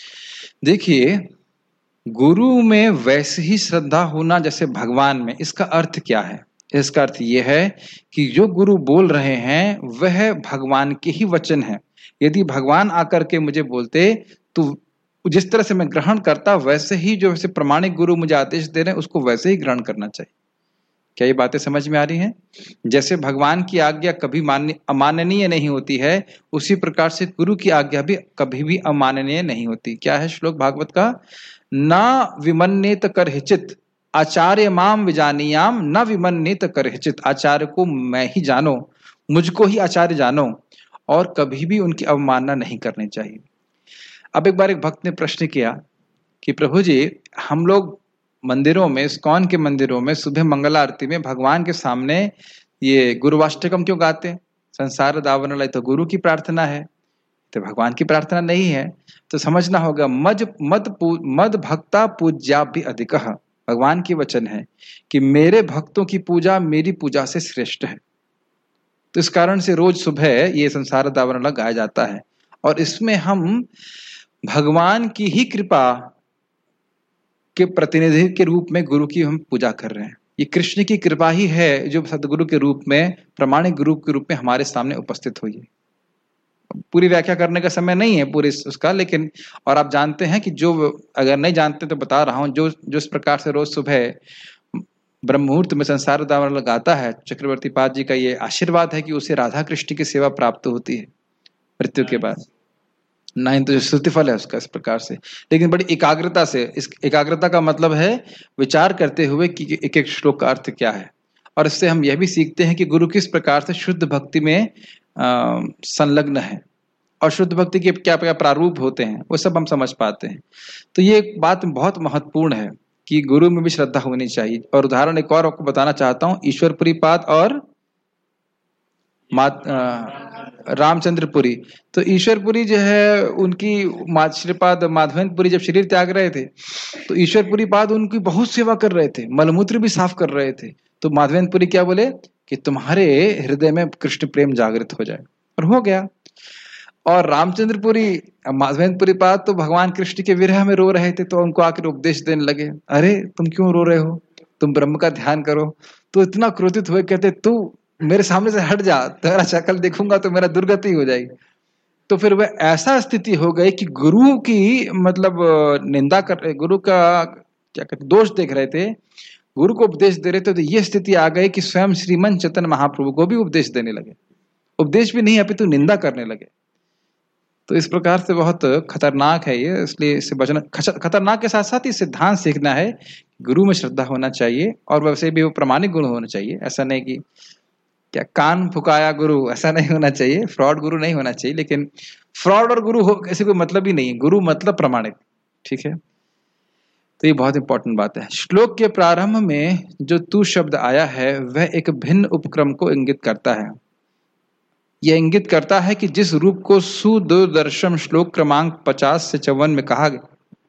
देखिए, गुरु में वैसे ही श्रद्धा होना जैसे भगवान में, इसका अर्थ क्या है? इसका अर्थ यह है कि जो गुरु बोल रहे हैं वह भगवान के ही वचन है। यदि भगवान आकर के मुझे बोलते तो जिस तरह से मैं ग्रहण करता, वैसे ही जो वैसे प्रमाणिक गुरु मुझे आदेश दे रहे हैं उसको वैसे ही ग्रहण करना चाहिए। क्या ये बातें समझ में आ रही हैं? जैसे भगवान की आज्ञा कभी अमाननीय नहीं होती है, उसी प्रकार से गुरु की आज्ञा भी कभी भी अमाननीय नहीं होती। क्या है श्लोक भागवत का? न विमन्येत करहिचित आचार्य माम विजानीयाम, न विमन्येत करहिचित, आचार्य को मैं ही जानो, मुझको ही आचार्य जानो, और कभी भी उनकी अवमानना नहीं करनी चाहिए। अब एक बार एक भक्त ने प्रश्न किया कि प्रभु जी, हम लोग मंदिरों में, इस्कॉन के मंदिरों में सुबह मंगल आरती में भगवान के सामने ये गुरुवाष्टकम क्यों गाते हैं? संसार दावन लय, तो गुरु की प्रार्थना है, तो भगवान की प्रार्थना नहीं है। तो समझना होगा, मद भक्ता पूज्या भी अधिक, भगवान की वचन है कि मेरे भक्तों की पूजा मेरी पूजा से श्रेष्ठ है। तो इस कारण से रोज सुबह ये संसार दावन गाया जाता है, और इसमें हम भगवान की ही कृपा के प्रतिनिधि के रूप में गुरु की हम पूजा कर रहे हैं। ये कृष्ण की कृपा ही है जो सदगुरु के रूप में, प्रमाणिक गुरु के रूप में हमारे सामने उपस्थित हुई है। पूरी व्याख्या करने का समय नहीं है पूरे उसका, लेकिन और आप जानते हैं कि जो, अगर नहीं जानते तो बता रहा हूं, जो इस प्रकार से रोज सुबह ब्रह्म मुहूर्त में संसार दावन लगाता है, चक्रवर्ती पाद जी का ये आशीर्वाद है कि उसे राधा कृष्ण की सेवा प्राप्त होती है मृत्यु के बाद। नहीं तो स्तुति फल है उसका इस प्रकार से, लेकिन बड़ी एकाग्रता से। इस एकाग्रता का मतलब है विचार करते हुए कि एक एक श्लोक का अर्थ क्या है। और इससे हम यह भी सीखते हैं कि गुरु किस प्रकार से शुद्ध भक्ति में संलग्न है, और शुद्ध भक्ति के क्या क्या प्रारूप होते हैं वो सब हम समझ पाते हैं। तो ये एक बात बहुत महत्वपूर्ण है कि गुरु में भी श्रद्धा होनी चाहिए। और उदाहरण एक और आपको बताना चाहता हूँ, ईश्वरपुरी पाद और रामचंद्रपुरी। तो ईश्वरपुरी जो है, उनकी श्रीपाद माधवेंद्रपुरी जब शरीर त्याग रहे थे तो ईश्वरपुरी पाद उनकी बहुत सेवा कर रहे थे, मलमूत्र भी साफ कर रहे थे। तो माधवेंद्रपुरी क्या बोले कि तुम्हारे हृदय में कृष्ण प्रेम जागृत हो जाए, और हो गया। और रामचंद्रपुरी, माधवेंद्रपुरी पाद तो भगवान कृष्ण के विरह में रो रहे थे, तो उनको आकर उपदेश देने लगे, अरे तुम क्यों रो रहे हो, तुम ब्रह्म का ध्यान करो। तो इतना क्रोधित हुए, कहते तू मेरे सामने से हट जा, तेरा शक्ल देखूंगा तो मेरा दुर्गति हो जाएगी। तो फिर वह ऐसा स्थिति हो गई कि गुरु की मतलब निंदा कर, गुरु का क्या कहते दोष देख रहे थे, गुरु को उपदेश दे रहे थे, तो ये स्थिति आ गई कि स्वयं श्रीमन चैतन्य महाप्रभु को भी उपदेश देने लगे। उपदेश भी नहीं अपितु निंदा करने लगे। तो इस प्रकार से बहुत खतरनाक है ये, इसलिए इससे बचना। खतरनाक के साथ साथ ये सिद्धांत सीखना है, गुरु में श्रद्धा होना चाहिए और वैसे भी वो प्रामाणिक गुण होना चाहिए। ऐसा नहीं कि क्या कान फुकाया गुरु, ऐसा नहीं होना चाहिए, फ्रॉड गुरु नहीं होना चाहिए। लेकिन फ्रॉड और गुरु हो ऐसे कोई मतलब ही नहीं है, गुरु मतलब प्रामाणिक, ठीक है। तो ये बहुत इंपॉर्टेंट बात है। श्लोक के प्रारंभ में जो तू शब्द आया है वह एक भिन्न उपक्रम को इंगित करता है। यह इंगित करता है कि जिस रूप को सुदूरदर्शन श्लोक क्रमांक 50 से 54 में कहा गया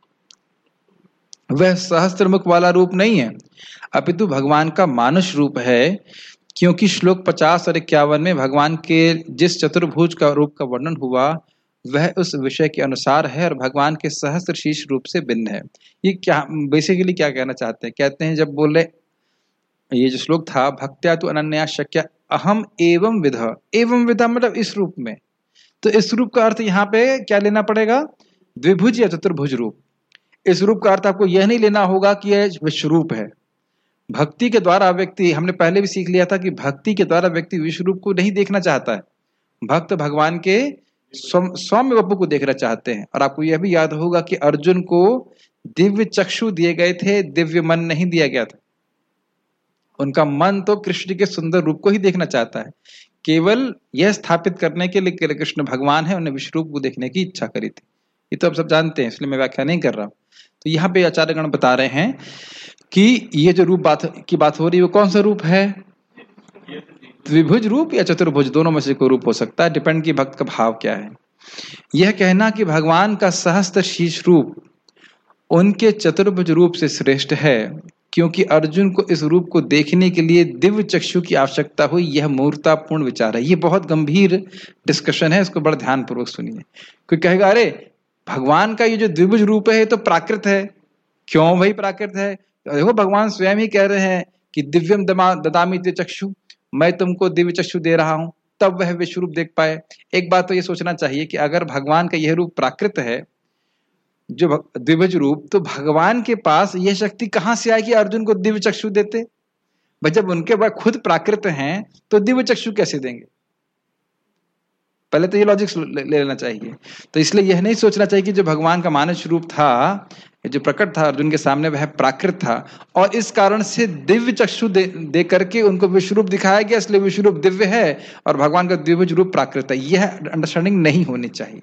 वह सहस्त्रमुख वाला रूप नहीं है, अपितु भगवान का मानुष रूप है, क्योंकि श्लोक 50 और 51 में भगवान के जिस चतुर्भुज का रूप का वर्णन हुआ वह उस विषय के अनुसार है और भगवान के सहस्त्र शीर्ष रूप से भिन्न है। ये क्या बेसिकली क्या कहना चाहते हैं? कहते हैं जब बोले ये जो श्लोक था, भक्त्या तु अनन्या शक्या अहम एवं विधा, एवं विधा मतलब इस रूप में, तो इस रूप का अर्थ यहाँ पे क्या लेना पड़ेगा? द्विभुज या चतुर्भुज रूप। इस रूप का अर्थ आपको यह नहीं लेना होगा कि यह विश्व रूप है। भक्ति के द्वारा व्यक्ति, हमने पहले भी सीख लिया था कि भक्ति के द्वारा व्यक्ति विश्व रूप को नहीं देखना चाहता है, भक्त भगवान के सौम्य वपु को देखना चाहते हैं। और आपको यह भी याद होगा कि अर्जुन को दिव्य चक्षु दिए गए थे, दिव्य मन नहीं दिया गया था। उनका मन तो कृष्ण के सुंदर रूप को ही देखना चाहता है। केवल यह स्थापित करने के लिए कृष्ण भगवान है, उन्हें विश्व रूप को देखने की इच्छा करी थी। ये तो आप सब जानते हैं, इसलिए मैं व्याख्या नहीं कर रहा हूं। तो यहाँ पे आचार्यगण बता रहे हैं कि ये जो रूप की बात हो रही है वो कौन सा रूप है? द्विभुज रूप या चतुर्भुज, दोनों में से कोई रूप हो सकता है, डिपेंड की भक्त का भाव क्या है। यह कहना कि भगवान का सहस्त्र शीर्ष रूप उनके चतुर्भुज रूप से श्रेष्ठ है, क्योंकि अर्जुन को इस रूप को देखने के लिए दिव्य चक्षु की आवश्यकता हुई, यह मूर्खतापूर्ण विचार है। ये बहुत गंभीर डिस्कशन है, इसको बड़ा ध्यानपूर्वक सुनिए। कोई कहेगा अरे भगवान का ये जो द्विभुज रूप है तो प्राकृत है। क्यों भाई प्राकृत है? देखो भगवान स्वयं ही कह रहे हैं कि दिव्यम ददामि ते चक्षु, मैं तुमको दिव्य चक्षु दे रहा हूं, तब वह विश्व रूप देख पाए। एक बात तो ये सोचना चाहिए कि अगर भगवान का यह रूप प्राकृत है, जो द्विभुज रूप, तो भगवान के पास यह शक्ति कहां से आएगी अर्जुन को दिव्य चक्षु देते? भाई जब उनके पास खुद प्राकृत हैं तो दिव्य चक्षु कैसे देंगे? पहले तो ये लॉजिक ले लेना चाहिए। तो इसलिए यह नहीं सोचना चाहिए कि जो भगवान का मानस रूप था, जो प्रकट था अर्जुन के सामने, वह प्राकृत था और इस कारण से दिव्य चक्षु दे करके उनको विश्व रूप दिखाया गया, इसलिए विश्व रूप दिव्य है और भगवान का द्विभुज रूप प्राकृत है। यह अंडरस्टैंडिंग नहीं होनी चाहिए।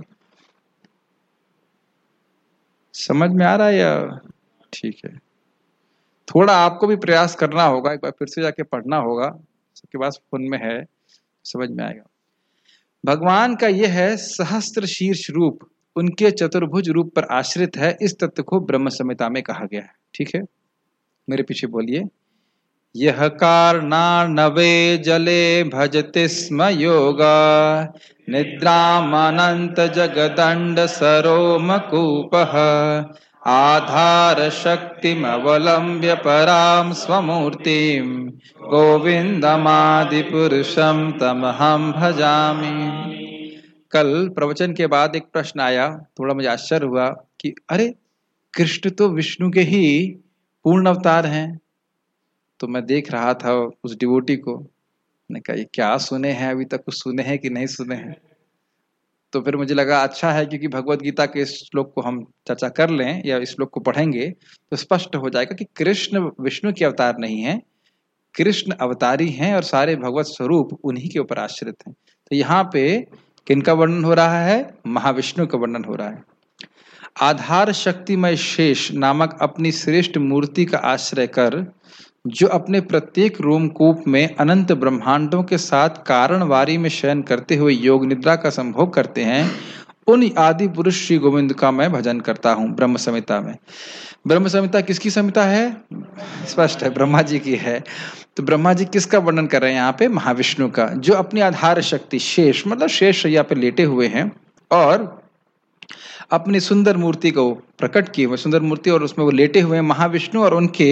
समझ में आ रहा है या? ठीक है, थोड़ा आपको भी प्रयास करना होगा, एक बार फिर से जाके पढ़ना होगा, सबके पास फोन में है, समझ में आएगा। भगवान का यह है सहस्त्र शीर्ष रूप उनके चतुर्भुज रूप पर आश्रित है, इस तत्व को ब्रह्म संहिता में कहा गया है। ठीक है, मेरे पीछे बोलिए। यह कारणार्णवे जले भजते स्म योगा, निद्रामनंत जगदंड सरोमकूपः, आधार शक्तिमवलंब्य पराम स्वमूर्तिम, गोविंदमादि पुरुषम तमहम भजामि। कल प्रवचन के बाद एक प्रश्न आया, थोड़ा मुझे आश्चर्य हुआ कि अरे कृष्ण तो विष्णु के ही पूर्ण अवतार हैं। तो मैं देख रहा था उस डिवोटी को, मैंने कहा ये क्या सुने हैं, अभी तक कुछ सुने हैं कि नहीं सुने हैं? तो फिर मुझे लगा अच्छा है, क्योंकि भगवत गीता के इस श्लोक को हम चर्चा कर लें या इस श्लोक को पढ़ेंगे तो स्पष्ट हो जाएगा कि कृष्ण विष्णु के अवतार नहीं है, कृष्ण अवतारी हैं और सारे भगवत स्वरूप उन्हीं के ऊपर आश्रित हैं। तो यहाँ पे किनका वर्णन हो रहा है? महाविष्णु का वर्णन हो रहा है। आधार शक्तिमय शेष नामक अपनी श्रेष्ठ मूर्ति का आश्रय कर, जो अपने प्रत्येक रोमकूप में अनंत ब्रह्मांडों के साथ कारणवारी में शयन करते हुए योग निद्रा का संभोग करते हैं, उन आदि पुरुष श्री गोविंद का मैं भजन करता हूं। ब्रह्म संहिता में, ब्रह्म संहिता किसकी संहिता है? स्पष्ट है, ब्रह्मा जी की है। तो ब्रह्मा जी किसका वर्णन कर रहे हैं यहाँ पे? महाविष्णु का, जो अपनी आधार शक्ति शेष मतलब शेष शैया पे लेटे हुए हैं और अपनी सुंदर मूर्ति को प्रकट किए हुए, सुंदर मूर्ति और उसमें वो लेटे हुए हैं महाविष्णु, और उनके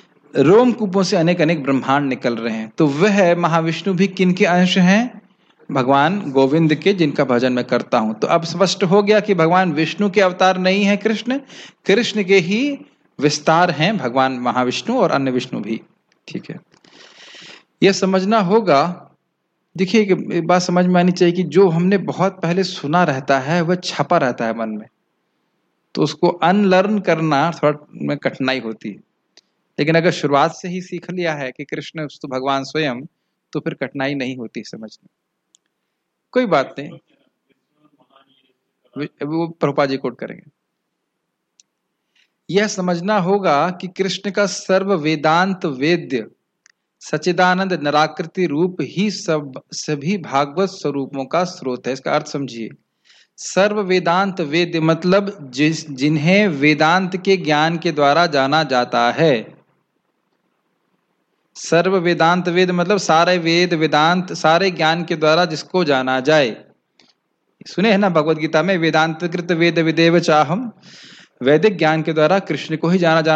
रोमकूपों से अनेक अनेक ब्रह्मांड निकल रहे हैं। तो वह महाविष्णु भी किन के अंश हैं? भगवान गोविंद के जिनका भजन मैं करता हूं। तो अब स्पष्ट हो गया कि भगवान विष्णु के अवतार नहीं है कृष्ण, कृष्ण के ही विस्तार हैं भगवान महाविष्णु और अन्य विष्णु भी। ठीक है, यह समझना होगा। देखिए एक बात समझ में आनी चाहिए कि जो हमने बहुत पहले सुना रहता है वह छपा रहता है मन में, तो उसको अनलर्न करना थोड़ा में कठिनाई होती है। लेकिन अगर शुरुआत से ही सीख लिया है कि कृष्ण तो भगवान स्वयं, तो फिर कठिनाई नहीं होती समझने। कोई बात नहीं, वो प्रभुपाद जी कोट करेंगे। यह समझना होगा कि कृष्ण का सर्व वेदांत वेद्य सच्चिदानंद निराकृति रूप ही सभी भागवत स्वरूपों का स्रोत है। इसका अर्थ समझिए। सर्व वेदांत वेद्य मतलब जिन्हें वेदांत के ज्ञान के द्वारा जाना जाता है। सर्व वेदांत वेद मतलब सारे वेद वेदांत सारे ज्ञान के द्वारा जिसको जाना जाए। सुने है ना भगवत गीता में, वेदांत कृत वेद विदेव चाहम, वैदिक ज्ञान के द्वारा कृष्ण को ही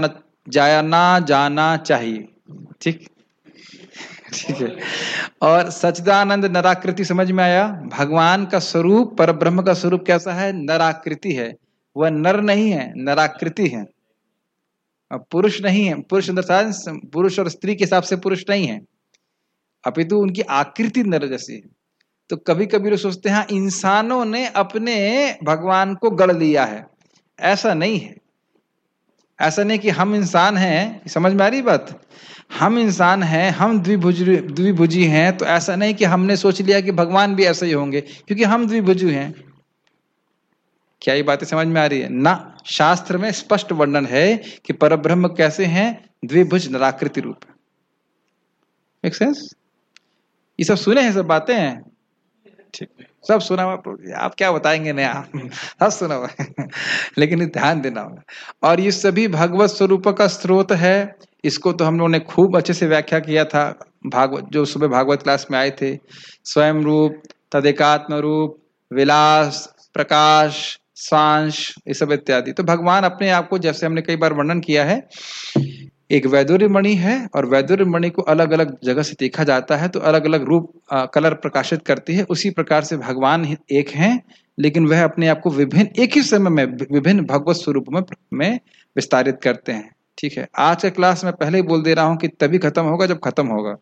जाना चाहिए। ठीक ठीक है। और सच्चिदानंद नराकृति समझ में आया। भगवान का स्वरूप, पर ब्रह्म का स्वरूप कैसा है? नराकृति है। वह नर नहीं है, नराकृति है। अब पुरुष नहीं है, पुरुष पुरुष और स्त्री के हिसाब से पुरुष नहीं है, अपितु उनकी आकृति नर जैसी है। तो कभी कभी लोग सोचते हैं इंसानों ने अपने भगवान को गढ़ लिया है। ऐसा नहीं है। ऐसा नहीं कि हम इंसान हैं, समझ में आ रही बात? हम इंसान हैं, हम द्विभुजी हैं, तो ऐसा नहीं कि हमने सोच लिया कि भगवान भी ऐसे ही होंगे क्योंकि हम द्विभुजी हैं। क्या ये बातें समझ में आ रही है ना? शास्त्र में स्पष्ट वर्णन है कि परब्रह्म कैसे हैं, द्विभुज नराकृति रूप। Make sense? ये सब सुने हैं, सब बातें हैं, ठीक, सब सुना हुआ। आप क्या बताएंगे नया? सब सुना हुआ लेकिन ध्यान देना होगा। और ये सभी भगवत स्वरूप का स्रोत है। इसको तो हम लोगों ने खूब अच्छे से व्याख्या किया था भागवत, जो सुबह भागवत क्लास में आए थे। स्वयं रूप, तदेकात्म रूप, विलास, प्रकाश, सांश, ये सब इत्यादि। तो भगवान अपने आप को, जैसे हमने कई बार वर्णन किया है, एक वैदुर्य मणि है और वैदुर्य मणि को अलग अलग जगह से देखा जाता है तो अलग अलग रूप कलर प्रकाशित करती है। उसी प्रकार से भगवान एक हैं, लेकिन वह अपने आप को विभिन्न एक ही समय में विभिन्न भगवत स्वरूप में विस्तारित करते हैं। ठीक है, आज के क्लास में पहले ही बोल दे रहा हूं कि तभी खत्म होगा जब खत्म होगा।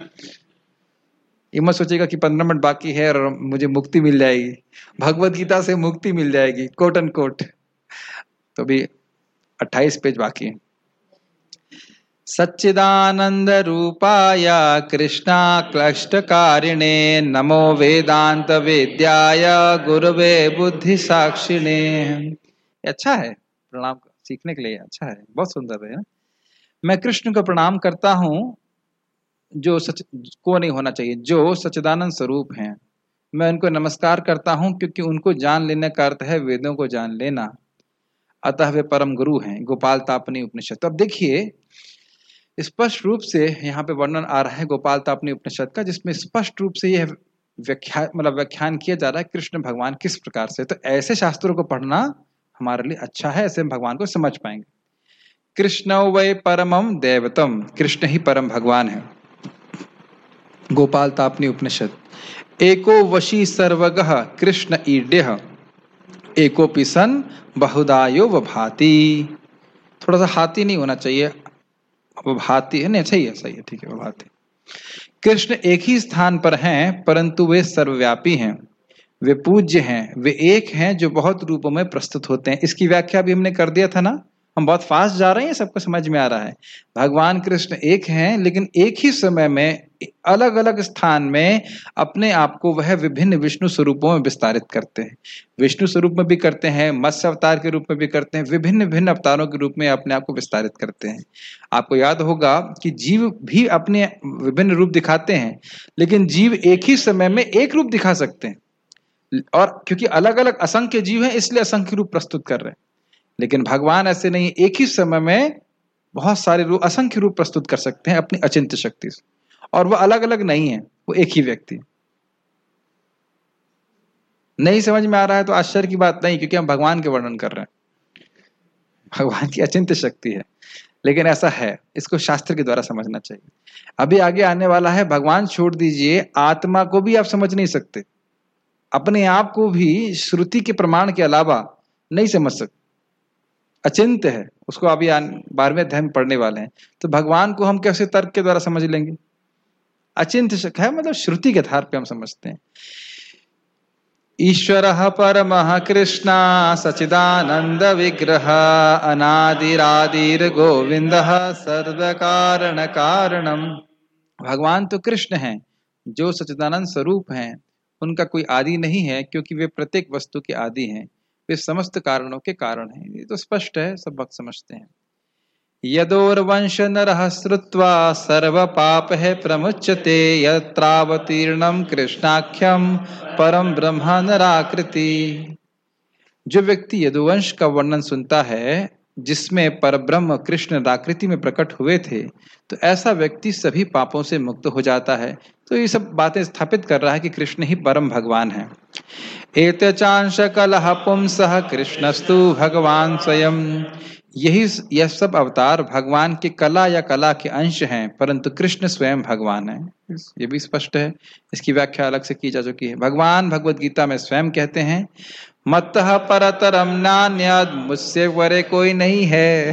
ये मत सोचेगा कि 15 मिनट बाकी है और मुझे मुक्ति मिल जाएगी, भगवत गीता से मुक्ति मिल जाएगी कोट एंड कोट। तो भी 28 पेज बाकी है। सच्चिदानंद रूपाय कृष्णा क्लिष्टकारिणे नमो वेदांत वेद्याय गुरुवे बुद्धि साक्षिणे। अच्छा है, प्रणाम सीखने के लिए अच्छा है, बहुत सुंदर है ना। मैं कृष्ण को प्रणाम करता हूं जो सच को नहीं होना चाहिए, जो सच्चिदानंद स्वरूप हैं। मैं उनको नमस्कार करता हूं क्योंकि उनको जान लेने का अर्थ है वेदों को जान लेना, अतः वे परम गुरु हैं। गोपाल तापनी उपनिषद। तो अब देखिए स्पष्ट रूप से यहाँ पे वर्णन आ रहा है गोपाल तापनी उपनिषद का, जिसमें स्पष्ट रूप से यह व्याख्यान किया जा रहा है कृष्ण भगवान किस प्रकार से। तो ऐसे शास्त्रों को पढ़ना हमारे लिए अच्छा है, ऐसे हम भगवान को समझ पाएंगे। कृष्ण वै परमम दैवतम, कृष्ण ही परम भगवान है। गोपाल तापनी उपनिषद। एको वशी सर्वगः कृष्ण ईड्यः एको पिसन बहुदायो वभाति। थोड़ा सा हाथी नहीं होना चाहिए, वभाति है, नहीं सही है, सही है, ठीक है, वभाति। कृष्ण एक ही स्थान पर हैं परंतु वे सर्वव्यापी हैं, वे पूज्य हैं, वे एक हैं जो बहुत रूपों में प्रस्तुत होते हैं। इसकी व्याख्या भी हमने कर दिया था ना। हम बहुत फास्ट जा रहे हैं, सबको समझ में आ रहा है। भगवान कृष्ण एक हैं लेकिन एक ही समय में अलग अलग स्थान में अपने आप को वह विभिन्न विष्णु स्वरूपों में विस्तारित करते हैं। विष्णु स्वरूप में भी करते हैं, मत्स्य अवतार के रूप में भी करते हैं, विभिन्न विभिन्न अवतारों के रूप में अपने आप को विस्तारित करते हैं। आपको याद होगा कि जीव भी अपने विभिन्न रूप दिखाते हैं, लेकिन जीव एक ही समय में एक रूप दिखा सकते हैं। और क्योंकि अलग अलग असंख्य जीव हैं इसलिए असंख्य रूप प्रस्तुत कर रहे हैं। लेकिन भगवान ऐसे नहीं, एक ही समय में बहुत सारे रूप, असंख्य रूप प्रस्तुत कर सकते हैं अपनी अचिंत्य शक्ति से। और वह अलग अलग नहीं है, वो एक ही व्यक्ति। नहीं समझ में आ रहा है तो आश्चर्य की बात नहीं, क्योंकि हम भगवान के वर्णन कर रहे हैं, भगवान की अचिंत्य शक्ति है। लेकिन ऐसा है, इसको शास्त्र के द्वारा समझना चाहिए। अभी आगे आने वाला है, भगवान छोड़ दीजिए, आत्मा को भी आप समझ नहीं सकते, अपने आप को भी श्रुति के प्रमाण के अलावा नहीं समझ सकते, अचिंत्य है। उसको अभी 12वें अध्याय में पढ़ने वाले हैं। तो भगवान को हम कैसे तर्क के द्वारा समझ लेंगे? अचिंत्य है, मतलब श्रुति के आधार पे हम समझते हैं। ईश्वरः परमः कृष्णा सच्चिदानंद विग्रह अनादिरादिर गोविंदः सर्व कारण कारणम। भगवान तो कृष्ण हैं जो सच्चिदानंद स्वरूप हैं, उनका कोई आदि नहीं है, क्योंकि वे प्रत्येक वस्तु के आदि हैं, वे समस्त कारणों के कारण हैं। ये तो स्पष्ट है, सब भक्त समझते हैं। यदोर्वंश नरः श्रुत्वा सर्व पाप है प्रमुच्यते यत्रावतीर्णम कृष्णाख्यम परम ब्रह्म नराकृति। जो व्यक्ति यदुवंश का वर्णन सुनता है, जिसमें परब्रह्म कृष्ण नराकृति में प्रकट हुए थे, तो ऐसा व्यक्ति सभी पापों से मुक्त हो जाता है। तो ये सब बातें स्थापित कर रहा है कि कृष्ण ही परम भगवान है। एतचांश कलह पुंसः कृष्णस्तु भगवान स्वयं। यह सब अवतार भगवान के कला या कला के अंश हैं, परंतु कृष्ण स्वयं भगवान है। ये भी स्पष्ट है, इसकी व्याख्या अलग से की जा चुकी है। भगवान भगवत गीता में स्वयं कहते हैं, मत्तः परतरम नान्यद, मुझसे परे कोई नहीं है।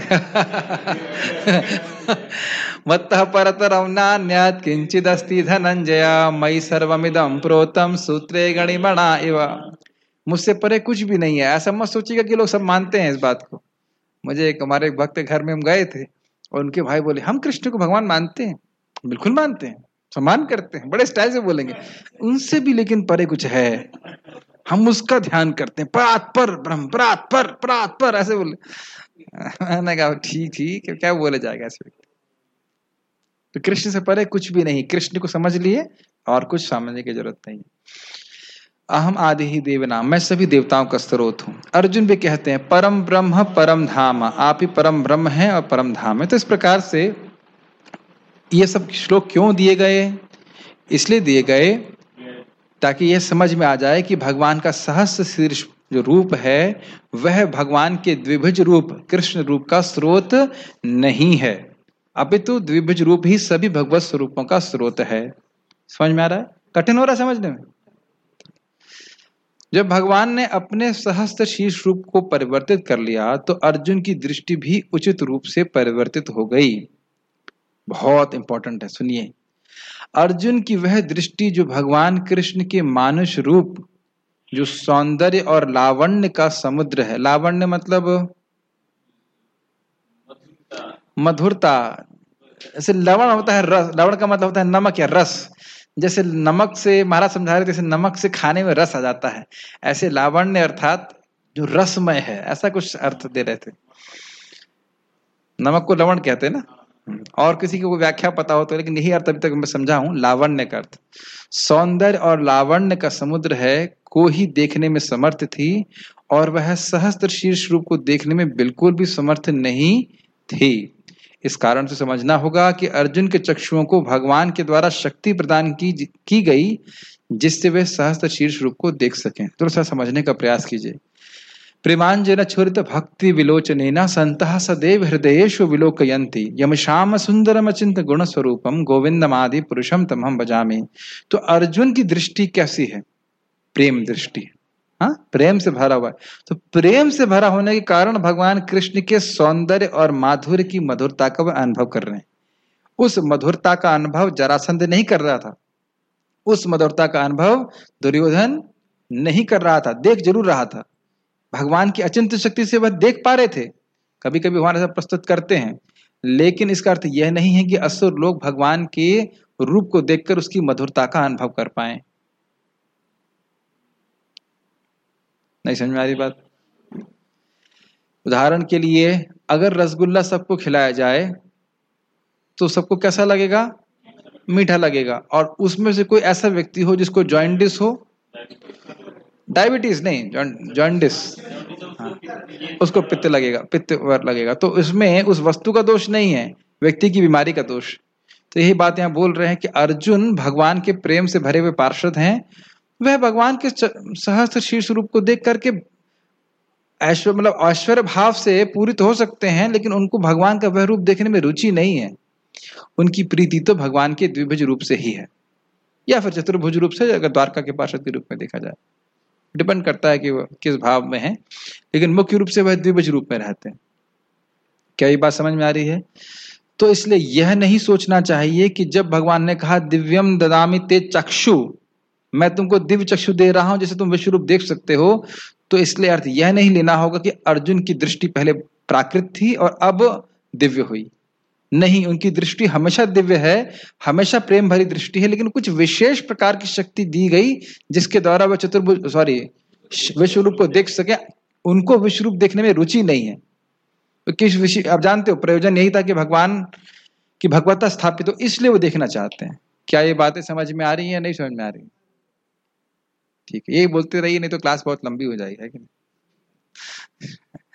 मत्तः परतरम नान्यद किंचिद अस्ति धनंजय मयि सर्वमिदं प्रोतम सूत्रे गणिमणा इव। मुझसे परे कुछ भी नहीं है। ऐसा मत सोचिएगा कि लोग सब मानते हैं इस बात को। मुझे हमारे एक भक्त के घर में हम गए थे और उनके भाई बोले, हम कृष्ण को भगवान मानते हैं। बिल्कुल मानते हैं, सम्मान करते हैं, बड़े स्टाइल से बोलेंगे, उनसे भी लेकिन परे कुछ है, हम उसका ध्यान करते हैं, परात्पर ब्रह्म, परात्पर ऐसे बोले। मैंने कहा ठीक है, क्या बोले जाएगा ऐसे व्यक्ति। तो कृष्ण से परे कुछ भी नहीं, कृष्ण को समझ लिए और कुछ समझने की जरूरत नहीं। अहम आदि ही देव नाम, मैं सभी देवताओं का स्रोत हूं। अर्जुन भी कहते हैं परम ब्रह्म परम धाम, आप ही परम ब्रह्म हैं और परम धाम है। तो इस प्रकार से ये सब श्लोक क्यों दिए गए? इसलिए दिए गए ताकि यह समझ में आ जाए कि भगवान का सहस्र शीर्ष जो रूप है वह भगवान के द्विभुज रूप कृष्ण रूप का स्रोत नहीं है, अपितु द्विभुज रूप ही सभी भगवत स्वरूपों का स्रोत है। समझ में आ रहा है? कठिन हो रहा है समझने में? जब भगवान ने अपने सहस्त्र शीर्ष रूप को परिवर्तित कर लिया तो अर्जुन की दृष्टि भी उचित रूप से परिवर्तित हो गई। बहुत इंपॉर्टेंट है, सुनिए। अर्जुन की वह दृष्टि जो भगवान कृष्ण के मानुष रूप, जो सौंदर्य और लावण्य का समुद्र है, लावण्य मतलब मधुरता, जैसे लवण होता है रस, लवण का मतलब होता है नमक या रस। जैसे नमक से महाराज समझा रहे, जैसे नमक से खाने में रस आ जाता है, ऐसे लावण्य अर्थात जो रसमय है, ऐसा कुछ अर्थ दे रहे थे। नमक को लवण कहते हैं ना, और किसी को व्याख्या पता हो तो, लेकिन यही अर्थ अभी तक मैं समझा हूं। लावण्य का अर्थ सौंदर्य और लावण्य का समुद्र है, को ही देखने में समर्थ थी और वह सहस्त्र शीर्ष रूप को देखने में बिल्कुल भी समर्थ नहीं थी। इस कारण से समझना होगा कि अर्जुन के चक्षुओं को भगवान के द्वारा शक्ति प्रदान की गई जिससे वे सहस्त्र शीर्ष रूप को देख सकें। थोड़ा सा समझने का प्रयास कीजिए। प्रेमांजन छुरित भक्ति विलोचनेना संतः सदैव हृदयेषु विलोकयन्ति यमश्याम सुंदरम अचिंत गुण स्वरूपम गोविंदमादि पुरुषम तमहम भजामि। तो अर्जुन की दृष्टि कैसी है? प्रेम दृष्टि, हाँ, प्रेम से भरा हुआ है। तो प्रेम से भरा होने के कारण भगवान कृष्ण के सौंदर्य और माधुर्य की मधुरता का वह अनुभव कर रहे हैं। उस मधुरता का अनुभव जरासंध नहीं कर रहा था, उस मधुरता का अनुभव दुर्योधन नहीं कर रहा था, देख जरूर रहा था। भगवान की अचिंत्य शक्ति से वह देख पा रहे थे, कभी कभी भगवान ऐसा प्रस्तुत करते हैं, लेकिन इसका अर्थ यह नहीं है कि असुर लोग भगवान के रूप को देखकर उसकी मधुरता का अनुभव कर पाए। नहीं समझ में आ रही बात? उदाहरण के लिए अगर रसगुल्ला सबको खिलाया जाए तो सबको कैसा लगेगा? मीठा लगेगा। और उसमें से कोई ऐसा व्यक्ति हो जिसको जॉइंटिस हो, डायबिटीज नहीं, जॉइंटिस, हाँ, उसको पित्त लगेगा, पित्त लगेगा। तो इसमें उस वस्तु का दोष नहीं है, व्यक्ति की बीमारी का दोष। तो यही बात यहाँ बोल रहे हैं कि अर्जुन भगवान के प्रेम से भरे हुए पार्षद हैं, वह भगवान के सहस्त्र शीर्ष रूप को देख करके ऐश्वर्य मतलब ऐश्वर्य भाव से पूरित हो सकते हैं, लेकिन उनको भगवान का वह रूप देखने में रुचि नहीं है। उनकी प्रीति तो भगवान के द्विभुज रूप से ही है, या फिर चतुर्भुज रूप से, अगर द्वारका के पार्षद के रूप में देखा जाए। डिपेंड करता है कि वह किस भाव में है, लेकिन मुख्य रूप से वह द्विभुज रूप में रहते हैं। क्या ये बात समझ में आ रही है? तो इसलिए यह नहीं सोचना चाहिए कि जब भगवान ने कहा दिव्यम ददामि ते चक्षु, मैं तुमको दिव्य चक्षु दे रहा हूं जिसे तुम विश्व रूप देख सकते हो, तो इसलिए अर्थ यह नहीं लेना होगा कि अर्जुन की दृष्टि पहले प्राकृत थी और अब दिव्य हुई। नहीं, उनकी दृष्टि हमेशा दिव्य है, हमेशा प्रेम भरी दृष्टि है, लेकिन कुछ विशेष प्रकार की शक्ति दी गई जिसके द्वारा वह विश्व रूप को देख सके। उनको विश्व रूप देखने में रुचि नहीं है। तो किस विषय, आप जानते हो, प्रयोजन यही था कि भगवान की भगवत्ता स्थापित हो, इसलिए वो देखना चाहते हैं। क्या ये बातें समझ में आ रही है या नहीं समझ में आ रही? ठीक है, यही बोलते रहिए, नहीं तो क्लास बहुत लंबी हो जाएगी, है कि नहीं?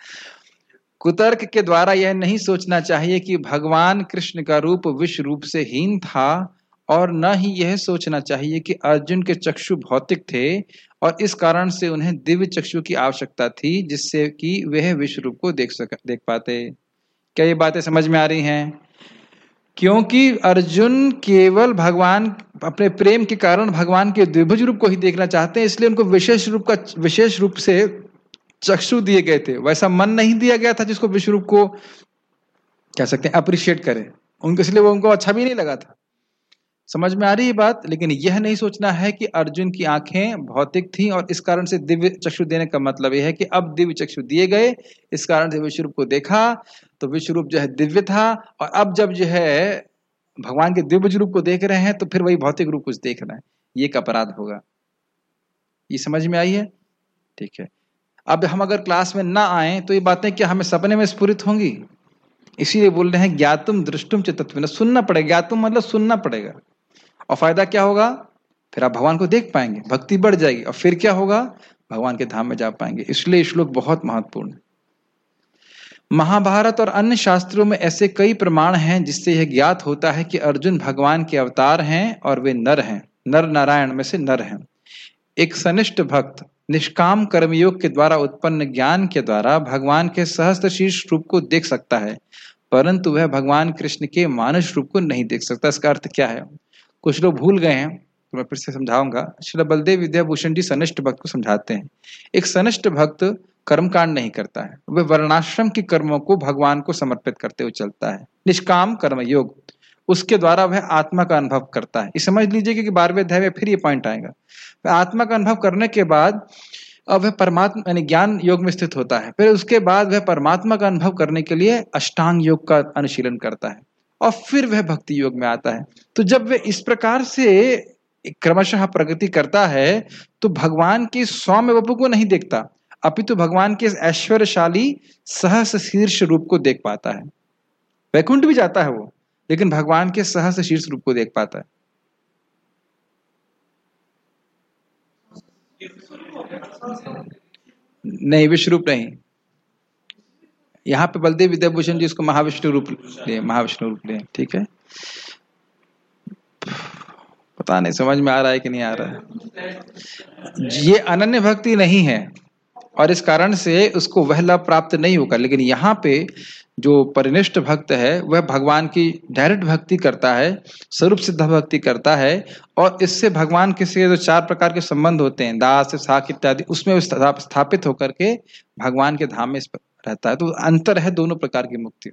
कुतर्क के द्वारा यह नहीं सोचना चाहिए कि भगवान कृष्ण का रूप विश्व रूप से हीन था, और न ही यह सोचना चाहिए कि अर्जुन के चक्षु भौतिक थे और इस कारण से उन्हें दिव्य चक्षु की आवश्यकता थी जिससे कि वह विश्व रूप को देख पाते। क्या ये बातें समझ में आ रही हैं? क्योंकि अर्जुन केवल भगवान अपने प्रेम के कारण भगवान के द्विभुज रूप को ही देखना चाहते हैं, इसलिए उनको विशेष रूप से चक्षु दिए गए थे। वैसा मन नहीं दिया गया था जिसको विश्व रूप को कह सकते हैं अप्रिशिएट करे उनको, इसलिए वो उनको अच्छा भी नहीं लगा था। समझ में आ रही है बात? लेकिन यह नहीं सोचना है कि अर्जुन की आंखें भौतिक थी और इस कारण से दिव्य चक्षु देने का मतलब यह है कि अब दिव्य चक्षु दिए गए, इस कारण से विश्व रूप को देखा तो विश्व रूप जो है दिव्य था, और अब जब जो है भगवान के दिव्य रूप को देख रहे हैं तो फिर वही भौतिक रूप कुछ देख रहे हैं, ये एक अपराध होगा। ये समझ में आई है? ठीक है। अब हम अगर क्लास में ना आए तो ये बातें क्या हमें सपने में स्फुरित होंगी? इसीलिए बोल रहे हैं ज्ञातुम दृष्टुम च तत्त्वेन, सुनना पड़ेगा। ज्ञातुम मतलब सुनना पड़ेगा, और फायदा क्या होगा? फिर आप भगवान को देख पाएंगे, भक्ति बढ़ जाएगी, और फिर क्या होगा? भगवान के धाम में जा पाएंगे। इसलिए श्लोक बहुत महत्वपूर्ण है। महाभारत और अन्य शास्त्रों में ऐसे कई प्रमाण हैं जिससे यह ज्ञात होता है कि अर्जुन भगवान के अवतार हैं और वे नर हैं, नर नारायण में से नर हैं। एक सनिष्ठ भक्त निष्काम कर्मयोग के द्वारा उत्पन्न ज्ञान के द्वारा भगवान के सहस्त्र शीर्ष रूप को देख सकता है, परंतु वह भगवान कृष्ण के मानुष रूप को नहीं देख सकता। इसका अर्थ क्या है? कुछ लोग भूल गए हैं तो मैं फिर से समझाऊंगा। श्री बलदेव विद्याभूषण जी सनिष्ठ भक्त को समझाते हैं। एक सनिष्ठ भक्त कर्मकांड नहीं करता है, वह वर्णाश्रम के कर्मों को भगवान को समर्पित करते हुए चलता है। निष्काम कर्मयोग, उसके द्वारा वह आत्मा का अनुभव करता है। ये समझ लीजिए कि 12वें अध्याय में फिर ये पॉइंट आएगा। वह आत्मा का अनुभव करने के बाद अब वह परमात्मा यानी ज्ञान योग में स्थित होता है। फिर उसके बाद वह परमात्मा का अनुभव करने के लिए अष्टांग योग का अनुशीलन करता है, और फिर वह भक्ति योग में आता है। तो जब वह इस प्रकार से क्रमशः प्रगति करता है तो भगवान के सौम्य वपु को नहीं देखता, अपितु भगवान के ऐश्वर्यशाली सहस शीर्ष रूप को देख पाता है। वैकुंठ भी जाता है वो, लेकिन भगवान के सहस शीर्ष रूप को देख पाता है। नहीं, विश्व रूप नहीं। यहाँ पे बलदेव विद्याभूषण जी उसको महाविष्णु रूप ले, ठीक है। पता नहीं समझ में आ रहा है कि नहीं आ रहा है। ये अनन्य भक्ति नहीं है और इस कारण से उसको वह लाभ प्राप्त नहीं होगा। लेकिन यहाँ पे जो परिनिष्ठ भक्त है वह भगवान की डायरेक्ट भक्ति करता है, स्वरूप सिद्ध भक्ति करता है, और इससे भगवान के से जो 4 प्रकार के संबंध होते हैं, दास साख इत्यादि, उसमें स्थापित होकर के भगवान के धाम में रहता है। तो अंतर है दोनों प्रकार की मुक्तियों।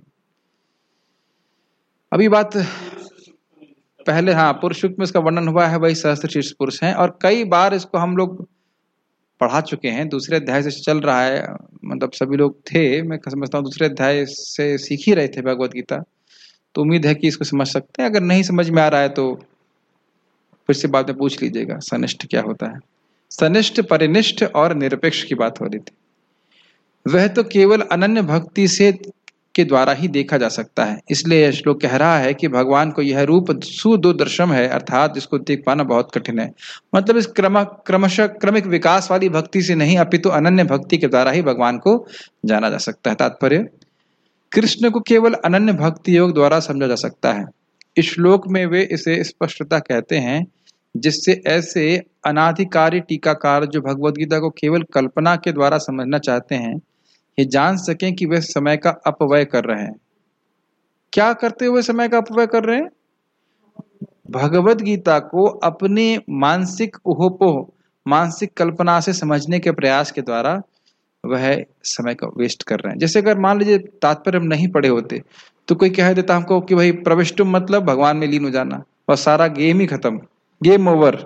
अभी बात पहले पुरुष युक्त में इसका वर्णन हुआ है, वही सहस्त्र शीर्ष पुरुष हैं, और कई बार इसको हम लोग पढ़ा चुके हैं। दूसरे अध्याय से चल रहा है, मतलब सभी लोग थे, मैं समझता हूँ दूसरे अध्याय से सीख ही रहे थे भगवत गीता, तो उम्मीद है कि इसको समझ सकते हैं। अगर नहीं समझ में आ रहा है तो फिर से बाद में पूछ लीजिएगा सनिष्ठ क्या होता है। सनिष्ठ, परिनिष्ठ और निरपेक्ष की बात हो रही थी। वह तो केवल अनन्य भक्ति से के द्वारा ही देखा जा सकता है। इसलिए यह श्लोक कह रहा है कि भगवान को यह रूप सुदुर्दर्शम है, अर्थात इसको देख पाना बहुत कठिन है। मतलब इस क्रमिक विकास वाली भक्ति से नहीं, अपितु अनन्य भक्ति के द्वारा ही भगवान को जाना जा सकता है। तात्पर्य, कृष्ण को केवल अनन्य भक्ति योग द्वारा समझा जा सकता है। इस श्लोक में वे इसे स्पष्टता कहते हैं, जिससे ऐसे अनाधिकारी टीकाकार जो भगवद गीता को केवल कल्पना के द्वारा समझना चाहते हैं, ये जान सकें कि वे समय का अपव्यय कर रहे हैं। क्या करते हुए समय का अपव्यय कर रहे हैं? भगवत गीता को अपने मानसिक उहोपोह, मानसिक कल्पना से समझने के प्रयास के द्वारा वह समय का वेस्ट कर रहे हैं। जैसे अगर मान लीजिए तात्पर्य हम नहीं पढ़े होते तो कोई कह देता हमको कि भाई प्रविष्टुम मतलब भगवान में लीन हो जाना, और सारा गेम ही खत्म, गेम ओवर,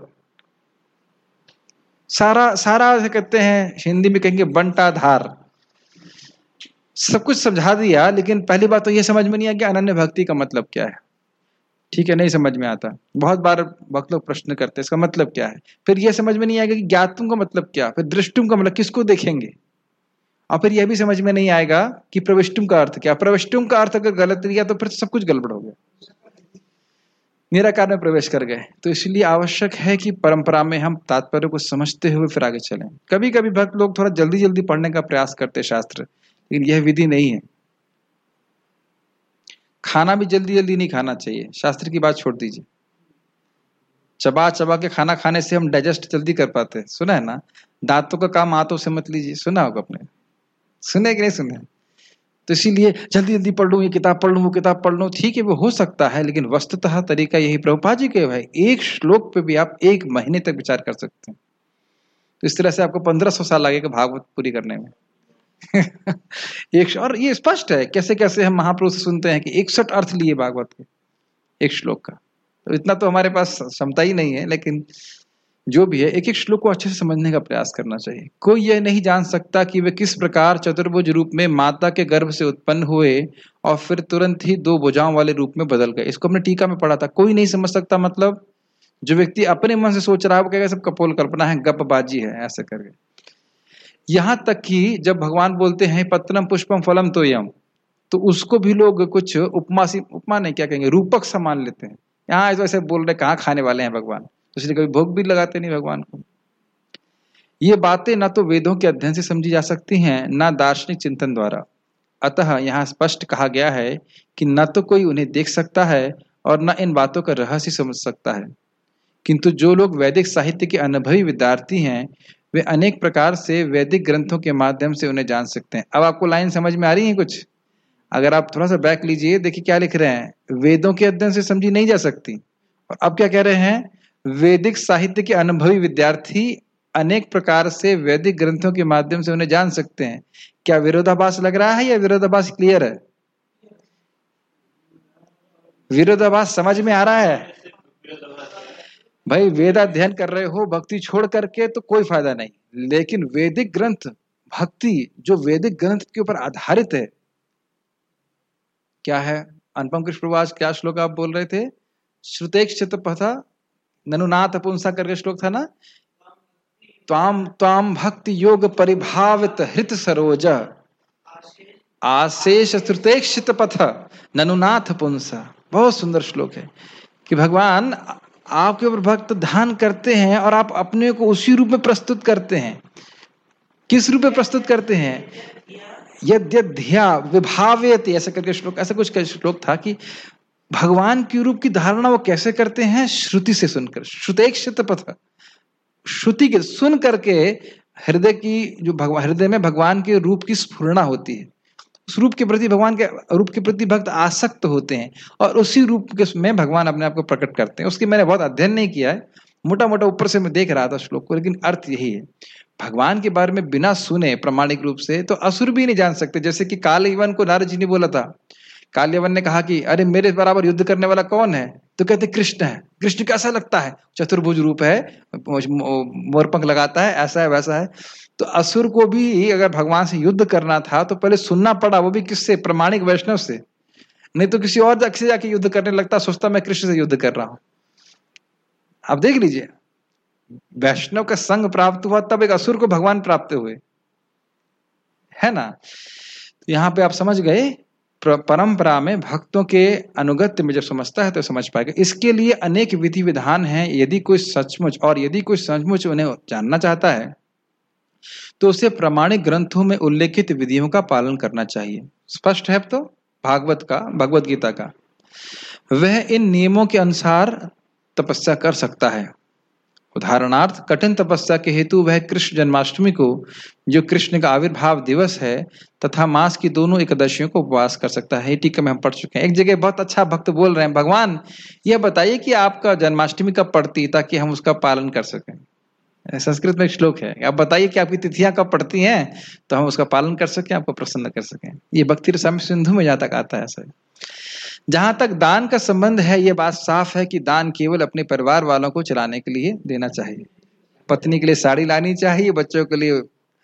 सारा ऐसे कहते हैं, हिंदी में कहेंगे बंटा धार, सब कुछ समझा दिया, लेकिन पहली बात तो ये समझ में नहीं आया कि अनन्य भक्ति का मतलब क्या है। ठीक है, नहीं समझ में आता। बहुत बार भक्त लोग प्रश्न करते हैं इसका मतलब क्या है, फिर यह समझ में नहीं आएगा कि ज्ञातुम का मतलब क्या, फिर दृष्टुम का मतलब किसको देखेंगे, और फिर यह भी समझ में नहीं आएगा कि प्रविष्टुम का अर्थ क्या। प्रविष्टुम का अर्थ अगर गलत लिया तो फिर सब कुछ गड़बड़ हो गया, निराकार में प्रवेश कर गए। तो इसलिए आवश्यक है कि परंपरा में हम तात्पर्य को समझते हुए फिर आगे चलें। कभी कभी भक्त लोग थोड़ा जल्दी जल्दी पढ़ने का प्रयास करते हैं शास्त्र, लेकिन यह विधि नहीं है। खाना भी जल्दी जल्दी नहीं खाना चाहिए, शास्त्र की बात छोड़ दीजिए। चबा चबा के खाना खाने से हम डाइजेस्ट जल्दी कर पाते हैं, सुना है ना। दांतों का काम हाथों से मत लीजिए, सुना होगा आपने, सुने कि नहीं सुने। तो इसीलिए जल्दी जल्दी पढ़ लूं, ये किताब पढ़ लूं, वो किताब पढ़ लूं, ठीक है वो हो सकता है, लेकिन वस्तुतः तरीका यही प्रभुपाद जी के भाई, एक श्लोक पे भी आप 1 महीने तक विचार कर सकते हैं। तो इस तरह से आपको 1500 साल लगेगा भागवत पूरी करने में। और ये स्पष्ट है कैसे कैसे हम महापुरुष से सुनते हैं कि 61 अर्थ लिए भागवत के एक श्लोक का। तो इतना तो हमारे पास क्षमता ही नहीं है, लेकिन जो भी है एक एक श्लोक को अच्छे से समझने का प्रयास करना चाहिए। कोई यह नहीं जान सकता कि वे किस प्रकार चतुर्भुज रूप में माता के गर्भ से उत्पन्न हुए और फिर तुरंत ही 2 भुजाओं वाले रूप में बदल गए। इसको हमने टीका में पढ़ा था। कोई नहीं समझ सकता मतलब जो व्यक्ति अपने मन से सोच रहा है वो कहेगा सब कपोल कल्पना है, गपबाजी है, ऐसे करके। यहां तक कि जब भगवान बोलते हैं पत्रम पुष्पम फलम तोयम, तो उसको भी लोग कुछ उपमा नहीं क्या कहेंगे, रूपक सा मान लेते हैं। यहाँ ऐसे बोल रहे कहाँ खाने वाले हैं भगवान, तो इसलिए कभी भोग भी लगाते नहीं भगवान को। ये बातें ना तो वेदों के अध्ययन से समझी जा सकती हैं, ना दार्शनिक चिंतन द्वारा। अतः यहाँ स्पष्ट कहा गया है कि न तो कोई उन्हें देख सकता है और न इन बातों का रहस्य समझ सकता है, किंतु जो लोग वैदिक साहित्य के अनुभवी विद्यार्थी हैं वे अनेक प्रकार से वैदिक ग्रंथों के माध्यम से उन्हें जान सकते हैं। अब आपको लाइन समझ में आ रही है कुछ? अगर आप थोड़ा सा बैक लीजिए, देखिए क्या लिख रहे हैं, वेदों के अध्ययन से समझी नहीं जा सकती, और अब क्या कह रहे हैं, वैदिक साहित्य के अनुभवी विद्यार्थी अनेक प्रकार से वैदिक ग्रंथों के माध्यम से उन्हें जान सकते हैं। क्या विरोधाभास लग रहा है या विरोधाभास क्लियर है? विरोधाभास समझ में आ रहा है? भाई वेद अध्ययन कर रहे हो भक्ति छोड़ करके तो कोई फायदा नहीं, लेकिन वैदिक ग्रंथ भक्ति जो वैदिक ग्रंथ के ऊपर आधारित है, क्या है? अनुपम कृष्ण प्रभु आज क्या श्लोक आप बोल रहे थे? श्रुतेक्षित पथा ननुनाथ पुंसा करके श्लोक था ना, त्वाम त्वाम भक्ति योग परिभावित हृत सरोज आशेष श्रुतेक्षित पथ ननुनाथ पुंसा। बहुत सुंदर श्लोक है कि भगवान आपके ऊपर भक्त ध्यान करते हैं और आप अपने को उसी रूप में प्रस्तुत करते हैं। किस रूप में प्रस्तुत करते हैं? यद्यध्या विभावयति, ऐसा करके श्लोक, ऐसा कुछ श्लोक था कि भगवान के रूप की धारणा वो कैसे करते हैं? श्रुति से सुनकर, श्रुतेक्षित पथ, श्रुति के सुन करके हृदय की जो भगवान, हृदय में भगवान के रूप की स्फुरणा होती है, उस रूप के प्रति, भगवान के रूप के प्रति भक्त आसक्त होते हैं और उसी रूप के में भगवान अपने आप को प्रकट करते हैं। उसकी मैंने बहुत अध्ययन नहीं किया है, मोटा मोटा ऊपर से मैं देख रहा था श्लोक को, लेकिन अर्थ यही है। भगवान के बारे में बिना सुने प्रामाणिक रूप से तो असुर भी नहीं जान सकते। जैसे कि काल यवन को नारद जी ने बोला था, काल यवन ने कहा कि अरे मेरे बराबर युद्ध करने वाला कौन है? तो कहते कृष्ण है। कृष्ण कैसा लगता है? चतुर्भुज रूप है, मोरपंख लगाता है, ऐसा है वैसा है। तो असुर को भी अगर भगवान से युद्ध करना था तो पहले सुनना पड़ा, वो भी किससे? प्रामाणिक वैष्णव से। नहीं तो किसी और जगह से जाके युद्ध करने लगता, सोचता मैं कृष्ण से युद्ध कर रहा हूं। आप देख लीजिए, वैष्णव का संग प्राप्त हुआ तब एक असुर को भगवान प्राप्त हुए, है ना। तो यहां पे आप समझ गए, परंपरा में भक्तों के अनुगत्य में जब समझता है तो समझ पाएगा। इसके लिए अनेक विधि विधान हैं। यदि कोई सचमुच उन्हें जानना चाहता है तो उसे प्रमाणिक ग्रंथों में उल्लेखित विधियों का पालन करना चाहिए। स्पष्ट है। तो भगवत गीता का वह इन नियमों के अनुसार तपस्या कर सकता है उदाहरणार्थ कठिन तपस्या के हेतु वह कृष्ण जन्माष्टमी को, जो कृष्ण का आविर्भाव दिवस है, तथा मास की दोनों एकादशियों को उपवास कर सकता है। टीका में हम पढ़ चुके हैं। एक जगह बहुत अच्छा भक्त बोल रहे हैं, भगवान यह बताइए कि आपका जन्माष्टमी कब पड़ती, ताकि हम उसका पालन कर सकें। संस्कृत में एक श्लोक है, आप बताइए कि आपकी तिथियां कब पड़ती हैं, तो हम उसका पालन कर सकें, आपको प्रसन्न कर सकें। ये भक्ति रसामृत सिंधु में जहां तक आता है ऐसा। जहां तक दान का संबंध है, यह बात साफ है कि दान केवल अपने परिवार वालों को चलाने के लिए देना चाहिए। पत्नी के लिए साड़ी लानी चाहिए, बच्चों के लिए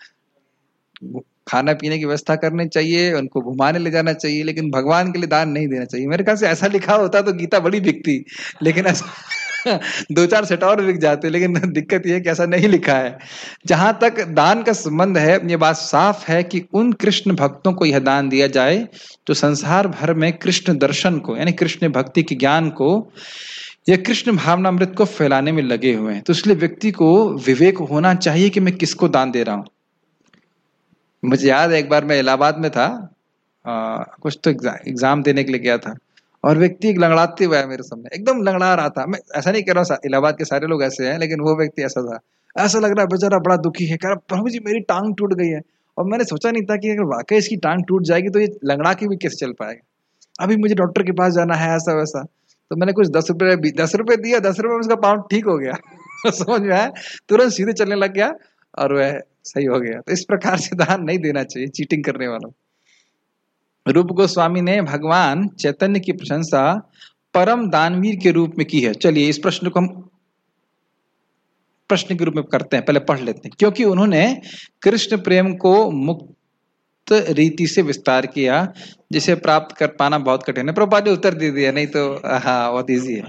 खाना पीने की व्यवस्था करनी चाहिए, उनको घुमाने ले जाना चाहिए, लेकिन भगवान के लिए दान नहीं देना चाहिए। मेरे ख्याल से ऐसा लिखा होता तो गीता बड़ी बिकती, लेकिन ऐसा 2-4 सेट और बिक जाते, लेकिन दिक्कत यह है कि ऐसा नहीं लिखा है। जहां तक दान का संबंध है, ये बात साफ है कि उन कृष्ण भक्तों को यह दान दिया जाए जो संसार भर में कृष्ण दर्शन को, यानी कृष्ण भक्ति के ज्ञान को या कृष्ण भावनामृत को फैलाने में लगे हुए हैं। तो इसलिए व्यक्ति को विवेक होना चाहिए कि मैं किसको दान दे रहा हूं। मुझे याद है एक बार मैं इलाहाबाद में था, कुछ तो एग्जाम देने के लिए गया था, और व्यक्ति एक लंगड़ाते हुए मेरे सामने, एकदम लंगड़ा रहा था। मैं ऐसा नहीं कह रहा हूँ इलाहाबाद के सारे लोग ऐसे हैं, लेकिन वो व्यक्ति ऐसा था, ऐसा लग रहा है बेचारा बड़ा दुखी है, कह रहा प्रभु जी मेरी टांग टूट गई है। और मैंने सोचा नहीं था कि अगर वाकई इसकी टांग टूट जाएगी तो ये लंगड़ा के भी कैसे चल पाएगा। अभी मुझे डॉक्टर के पास जाना है, ऐसा वैसा। तो मैंने कुछ 10 रुपए दिया, 10 रुपए में उसका पाँव ठीक हो गया। समझ में आया, तुरंत सीधे चलने लग गया और वह सही हो गया। तो इस प्रकार से दान नहीं देना चाहिए चीटिंग करने वालों। रूप गोस्वामी ने भगवान चैतन्य की प्रशंसा परम दानवीर के रूप में की है। चलिए इस प्रश्न को हम प्रश्न के रूप में करते हैं, पहले पढ़ लेते हैं। क्योंकि उन्होंने कृष्ण प्रेम को मुक्त रीति से विस्तार किया, जिसे प्राप्त कर पाना बहुत कठिन है। प्रभुपाद ने उत्तर दे दिया, नहीं तो हाँ बहुत ईजी है।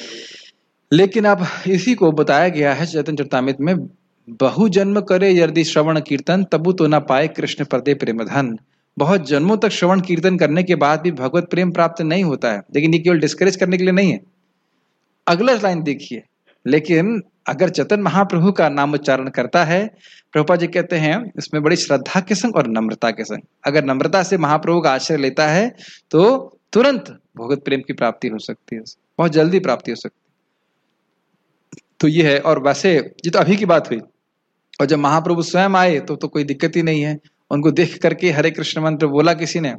लेकिन अब इसी को बताया गया है चैतन्य चरितामृत में, बहु जन्म करे यदि श्रवण कीर्तन, तबु तो न पाए कृष्ण प्रदे प्रेम धन। बहुत जन्मों तक श्रवण कीर्तन करने के बाद भी भगवत प्रेम प्राप्त नहीं होता है। लेकिन ये केवल डिस्करेज करने के लिए नहीं है। अगला लाइन देखिए, लेकिन अगर चैतन्य महाप्रभु का नाम उच्चारण करता है, प्रभुपाद जी कहते हैं इसमें बड़ी श्रद्धा के संग और नम्रता के संग, अगर नम्रता से महाप्रभु का आश्रय लेता है तो तुरंत भगवत प्रेम की प्राप्ति हो सकती है, बहुत जल्दी प्राप्ति हो सकती है। तो ये है। और वैसे ये तो अभी की बात हुई, और जब महाप्रभु स्वयं आए तो कोई दिक्कत ही नहीं है। उनको देख करके हरे कृष्ण मंत्र बोला किसी ने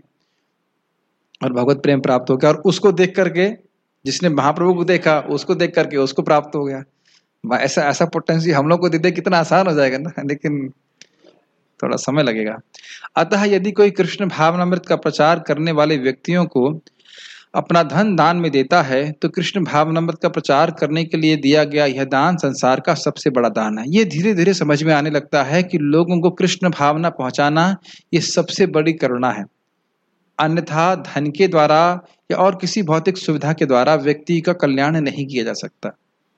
और भगवत प्रेम प्राप्त हो गया, और उसको देख करके जिसने महाप्रभु को देखा उसको देख करके उसको प्राप्त हो गया। ऐसा पोटेंशियल हम लोग को दे दे कितना आसान हो जाएगा ना, लेकिन थोड़ा समय लगेगा। अतः यदि कोई कृष्ण भावनामृत का प्रचार करने वाले व्यक्तियों को अपना धन दान में देता है, तो कृष्ण भावनामृत का प्रचार करने के लिए दिया गया यह दान संसार का सबसे बड़ा दान है। ये धीरे धीरे समझ में आने लगता है कि लोगों को कृष्ण भावना पहुंचाना ये सबसे बड़ी करुणा है। अन्यथा धन के द्वारा या और किसी भौतिक सुविधा के द्वारा व्यक्ति का कल्याण नहीं किया जा सकता।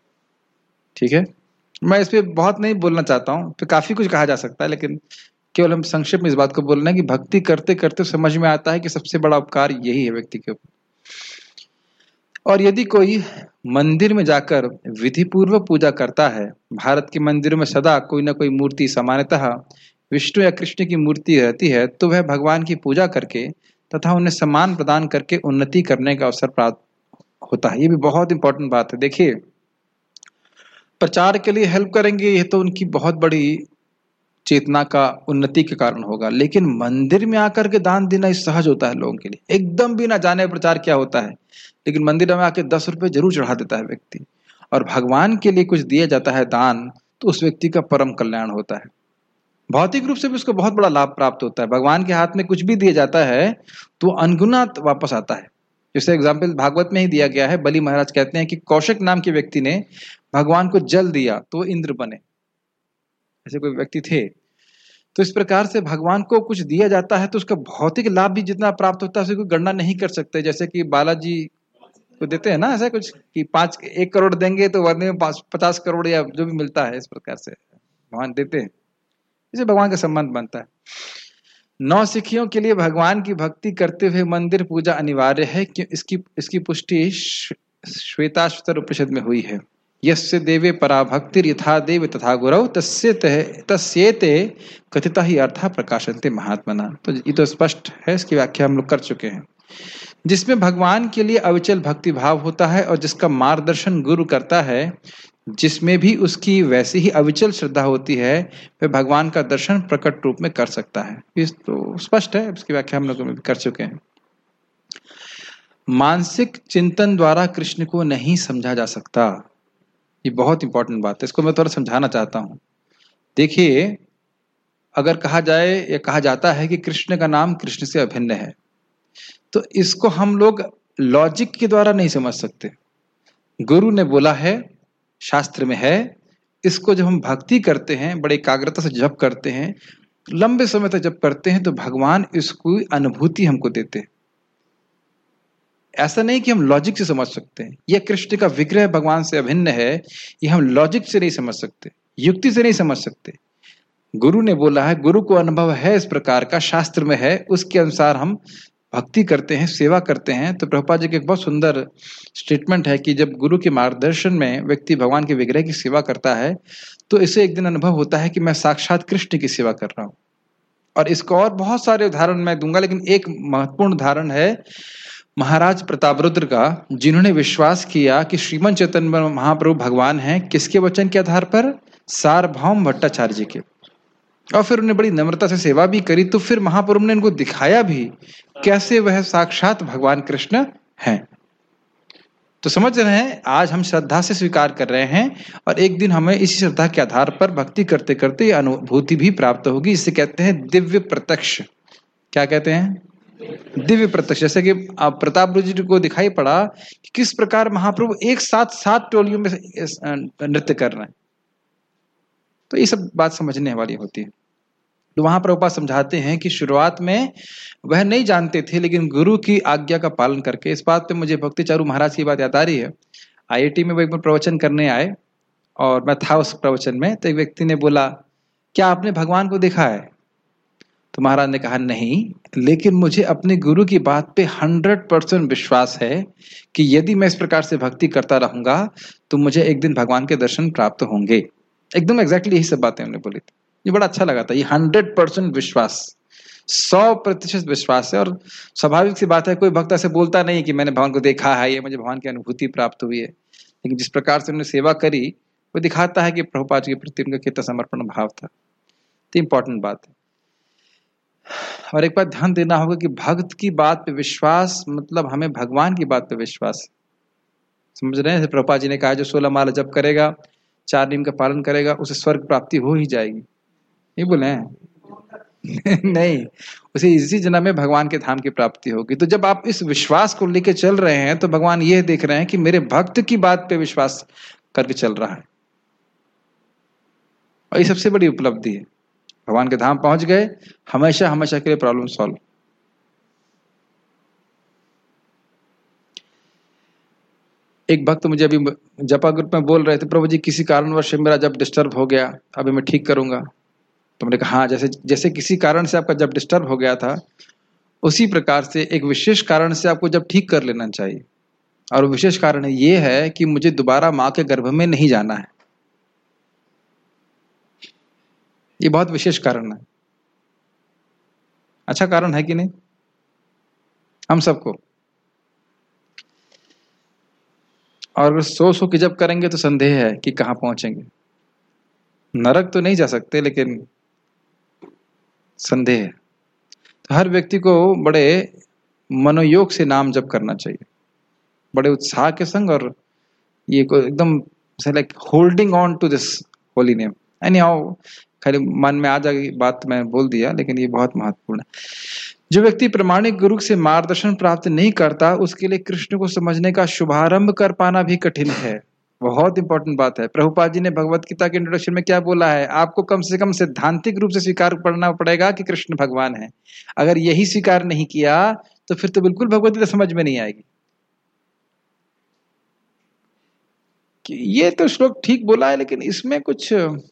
ठीक है, मैं इस पे बहुत नहीं बोलना चाहता हूँ, तो काफी कुछ कहा जा सकता है, लेकिन केवल हम संक्षेप में इस बात को बोलना है कि भक्ति करते करते समझ में आता है कि सबसे बड़ा उपकार यही है व्यक्ति के ऊपर। और यदि कोई मंदिर में जाकर विधि पूर्वक पूजा करता है, भारत के मंदिरों में सदा कोई ना कोई मूर्ति सामान्यतः विष्णु या कृष्ण की मूर्ति रहती है, तो वह भगवान की पूजा करके तथा उन्हें सम्मान प्रदान करके उन्नति करने का अवसर प्राप्त होता है। ये भी बहुत इंपॉर्टेंट बात है। देखिए, प्रचार के लिए हेल्प करेंगे, यह तो उनकी बहुत बड़ी चेतना का उन्नति के कारण होगा, लेकिन मंदिर में आकर के दान देना सहज होता है लोगों के लिए। एकदम भी ना जाने प्रचार क्या होता है, लेकिन मंदिर में आके 10 रुपए जरूर चढ़ा देता है व्यक्ति, और भगवान के लिए कुछ दिया जाता है दान, तो उस व्यक्ति का परम कल्याण होता है। भौतिक रूप से भी उसको बहुत बड़ा लाभ प्राप्त होता है। भगवान के हाथ में कुछ भी दिया जाता है तो अनगुना वापस आता है। जैसे एग्जाम्पल भागवत में ही दिया गया है। बलि महाराज कहते हैं कि कौशिक नाम के व्यक्ति ने भगवान को जल दिया तो इंद्र बने, ऐसे कोई व्यक्ति थे। तो इस प्रकार से भगवान को कुछ दिया जाता है तो उसका भौतिक लाभ भी जितना प्राप्त होता है उसे कोई गणना नहीं कर सकते। जैसे कि बालाजी को देते हैं ना, ऐसा कुछ कि 1 करोड़ देंगे तो वर्णे में 50 करोड़ या जो भी मिलता है, इस प्रकार से भगवान देते हैं, इसे भगवान का संबंध बनता है। नौसिखियों के लिए भगवान की भक्ति करते हुए मंदिर पूजा अनिवार्य है, कि इसकी पुष्टि श्वेताश्वतर उपनिषद में हुई है। यस्य देवे परा भक्तिर यथा देव तथा गुरौ तस्येते कथिता ही अर्था प्रकाशन्ते महात्मना। तो ये तो स्पष्ट है, इसकी व्याख्या हम लोग कर चुके हैं। जिसमें भगवान के लिए अविचल भक्ति भाव होता है और जिसका मार्गदर्शन गुरु करता है, जिसमें भी उसकी वैसी ही अविचल श्रद्धा होती है, वह भगवान का दर्शन प्रकट रूप में कर सकता है। इस तो स्पष्ट है, इसकी व्याख्या हम लोग कर चुके हैं। मानसिक चिंतन द्वारा कृष्ण को नहीं समझा जा सकता, ये बहुत इंपॉर्टेंट बात है, इसको मैं थोड़ा समझाना चाहता हूं। देखिए, अगर कहा जाए या कहा जाता है कि कृष्ण का नाम कृष्ण से अभिन्न है, तो इसको हम लोग लॉजिक के द्वारा नहीं समझ सकते। गुरु ने बोला है, शास्त्र में है, इसको जब हम भक्ति करते हैं, बड़े एकाग्रता से जप करते हैं, लंबे समय तक जप करते हैं, तो भगवान इसको अनुभूति हमको देते हैं। ऐसा नहीं कि हम लॉजिक से समझ सकते हैं। यह कृष्ण का विग्रह भगवान से अभिन्न है, ये हम लॉजिक से नहीं समझ सकते, युक्ति से नहीं समझ सकते। गुरु ने बोला है, गुरु को अनुभव है इस प्रकार का, शास्त्र में है, उसके अनुसार हम भक्ति करते हैं, सेवा करते हैं। तो प्रभुपाद जी की एक बहुत सुंदर स्टेटमेंट है कि जब गुरु के मार्गदर्शन में व्यक्ति भगवान के विग्रह की सेवा करता है, तो इसे एक दिन अनुभव होता है कि मैं साक्षात कृष्ण की सेवा कर रहा हूं। और इसको और बहुत सारे उदाहरण मैं दूंगा, लेकिन एक महत्वपूर्ण उदाहरण है महाराज प्रतापरुद्र का, जिन्होंने विश्वास किया कि श्रीमन चैतन्य महाप्रभु भगवान हैं। किसके वचन के आधार पर? सार्वभौम भट्टाचार्य जी के। और फिर उन्हें बड़ी नम्रता से सेवा भी करी, तो फिर महाप्रभु ने इनको दिखाया भी कैसे वह साक्षात भगवान कृष्ण हैं। तो समझ रहे हैं, आज हम श्रद्धा से स्वीकार कर रहे हैं, और एक दिन हमें इसी श्रद्धा के आधार पर भक्ति करते करते अनुभूति भी प्राप्त होगी। इसे कहते हैं दिव्य प्रत्यक्ष। क्या कहते हैं? दिव्य प्रत्यक्ष। जैसे कि प्रताप जी को दिखाई पड़ा कि किस प्रकार महाप्रभु एक साथ 7 टोलियों में नृत्य कर रहे हैं। तो ये सब बात समझने वाली होती है। तो वहां प्रभुपाद समझाते हैं कि शुरुआत में वह नहीं जानते थे, लेकिन गुरु की आज्ञा का पालन करके, इस बात पे मुझे भक्ति चारू महाराज की बात याद आ रही है। IIT में वो एक बार प्रवचन करने आए और मैं था उस प्रवचन में, तो एक व्यक्ति ने बोला, क्या आपने भगवान को देखा है? तो महाराज ने कहा नहीं, लेकिन मुझे अपने गुरु की बात पे 100% विश्वास है कि यदि मैं इस प्रकार से भक्ति करता रहूंगा तो मुझे एक दिन भगवान के दर्शन प्राप्त होंगे। एकदम एग्जैक्टली यही सब बातें उन्होंने बोली थी। ये बड़ा अच्छा लगा था। ये 100% विश्वास, 100% विश्वास है। और स्वाभाविक सी बात है, कोई भक्त ऐसे बोलता नहीं कि मैंने भगवान को देखा है, ये मुझे भगवान की अनुभूति प्राप्त हुई है। लेकिन जिस प्रकार से उन्होंने सेवा करी, वो दिखाता है कि प्रभुपाद जी के प्रति उनका कितना समर्पण भाव था। तो इंपॉर्टेंट बात है। और एक बात ध्यान देना होगा कि भक्त की बात पे विश्वास मतलब हमें भगवान की बात पे विश्वास। समझ रहे हैं? प्रभुपाद जी ने कहा, जो 16 माला जप करेगा, 4 नियम का पालन करेगा, उसे स्वर्ग प्राप्ति हो ही जाएगी। ये बोले हैं नहीं, उसे इसी जन्म में भगवान के धाम की प्राप्ति होगी। तो जब आप इस विश्वास को लेकर चल रहे हैं, तो भगवान ये देख रहे हैं कि मेरे भक्त की बात पे विश्वास करके चल रहा है। और ये सबसे बड़ी उपलब्धि है। भगवान के धाम पहुंच गए, हमेशा हमेशा के लिए प्रॉब्लम सॉल्व। एक भक्त मुझे अभी जपा ग्रुप में बोल रहे थे, प्रभु जी किसी कारणवश मेरा जब डिस्टर्ब हो गया, अभी मैं ठीक करूंगा। तो मैंने कहा हाँ, जैसे जैसे किसी कारण से आपका जब डिस्टर्ब हो गया था, उसी प्रकार से एक विशेष कारण से आपको जब ठीक कर लेना चाहिए। और विशेष कारण ये है कि मुझे दोबारा माँ के गर्भ में नहीं जाना है। ये बहुत विशेष कारण है। अच्छा कारण है कि नहीं? हम सबको। और अगर सो के जब करेंगे तो संदेह है कि कहां पहुंचेंगे। नरक तो नहीं जा सकते, लेकिन संदेह है। तो हर व्यक्ति को बड़े मनोयोग से नाम जप करना चाहिए, बड़े उत्साह के संग। और ये एकदम like holding on to this holy name. Anyhow, खाली मन में आ जाएगी बात, मैं बोल दिया, लेकिन ये बहुत महत्वपूर्ण है। जो व्यक्ति प्रामाणिक गुरु से मार्गदर्शन प्राप्त नहीं करता, उसके लिए कृष्ण को समझने का शुभारंभ कर पाना भी कठिन है। बहुत इंपॉर्टेंट बात है। प्रभुपाद जी ने भगवत गीता के इंट्रोडक्शन में क्या बोला है? आपको कम से कम सैद्धांतिक रूप से स्वीकार करना पड़ेगा कि कृष्ण भगवान है। अगर यही स्वीकार नहीं किया तो फिर तो बिल्कुल भगवत गीता समझ में नहीं आएगी। कि ये तो श्लोक ठीक बोला है, लेकिन इसमें कुछ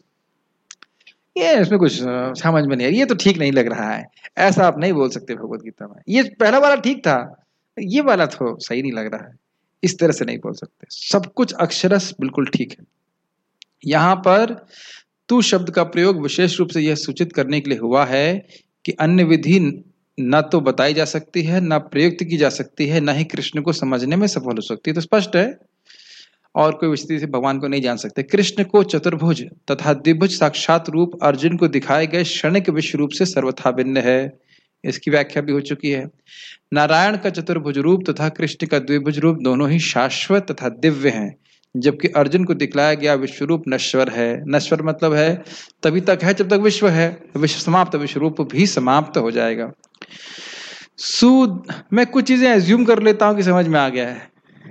समझ में नहीं आ रहा, ये तो ठीक नहीं लग रहा है। ऐसा आप नहीं बोल सकते भगवत गीता में। ये पहला वाला ठीक था, ये वाला तो सही नहीं लग रहा है। इस तरह से नहीं बोल सकते। सब कुछ अक्षरश बिल्कुल ठीक है। यहां पर तू शब्द का प्रयोग विशेष रूप से यह सूचित करने के लिए हुआ है कि अन्य विधि न तो बताई जा सकती है, न प्रयुक्त की जा सकती है, न ही कृष्ण को समझने में सफल हो सकती है। तो स्पष्ट है। और कोई स्थिति से भगवान को नहीं जान सकते। कृष्ण को चतुर्भुज तथा द्विभुज साक्षात रूप अर्जुन को दिखाए गए क्षणिक विश्व रूप से सर्वथा भिन्न है। इसकी व्याख्या भी हो चुकी है। नारायण का चतुर्भुज रूप तथा कृष्ण का द्विभुज रूप दोनों ही शाश्वत तथा दिव्य हैं, जबकि अर्जुन को दिखलाया गया विश्व रूप नश्वर है। नश्वर मतलब है तभी तक है जब तक विश्व है, विश्व समाप्त, विश्व रूप भी समाप्त हो जाएगा। मैं कुछ चीजें एज्यूम कर लेता हूं कि समझ में आ गया है।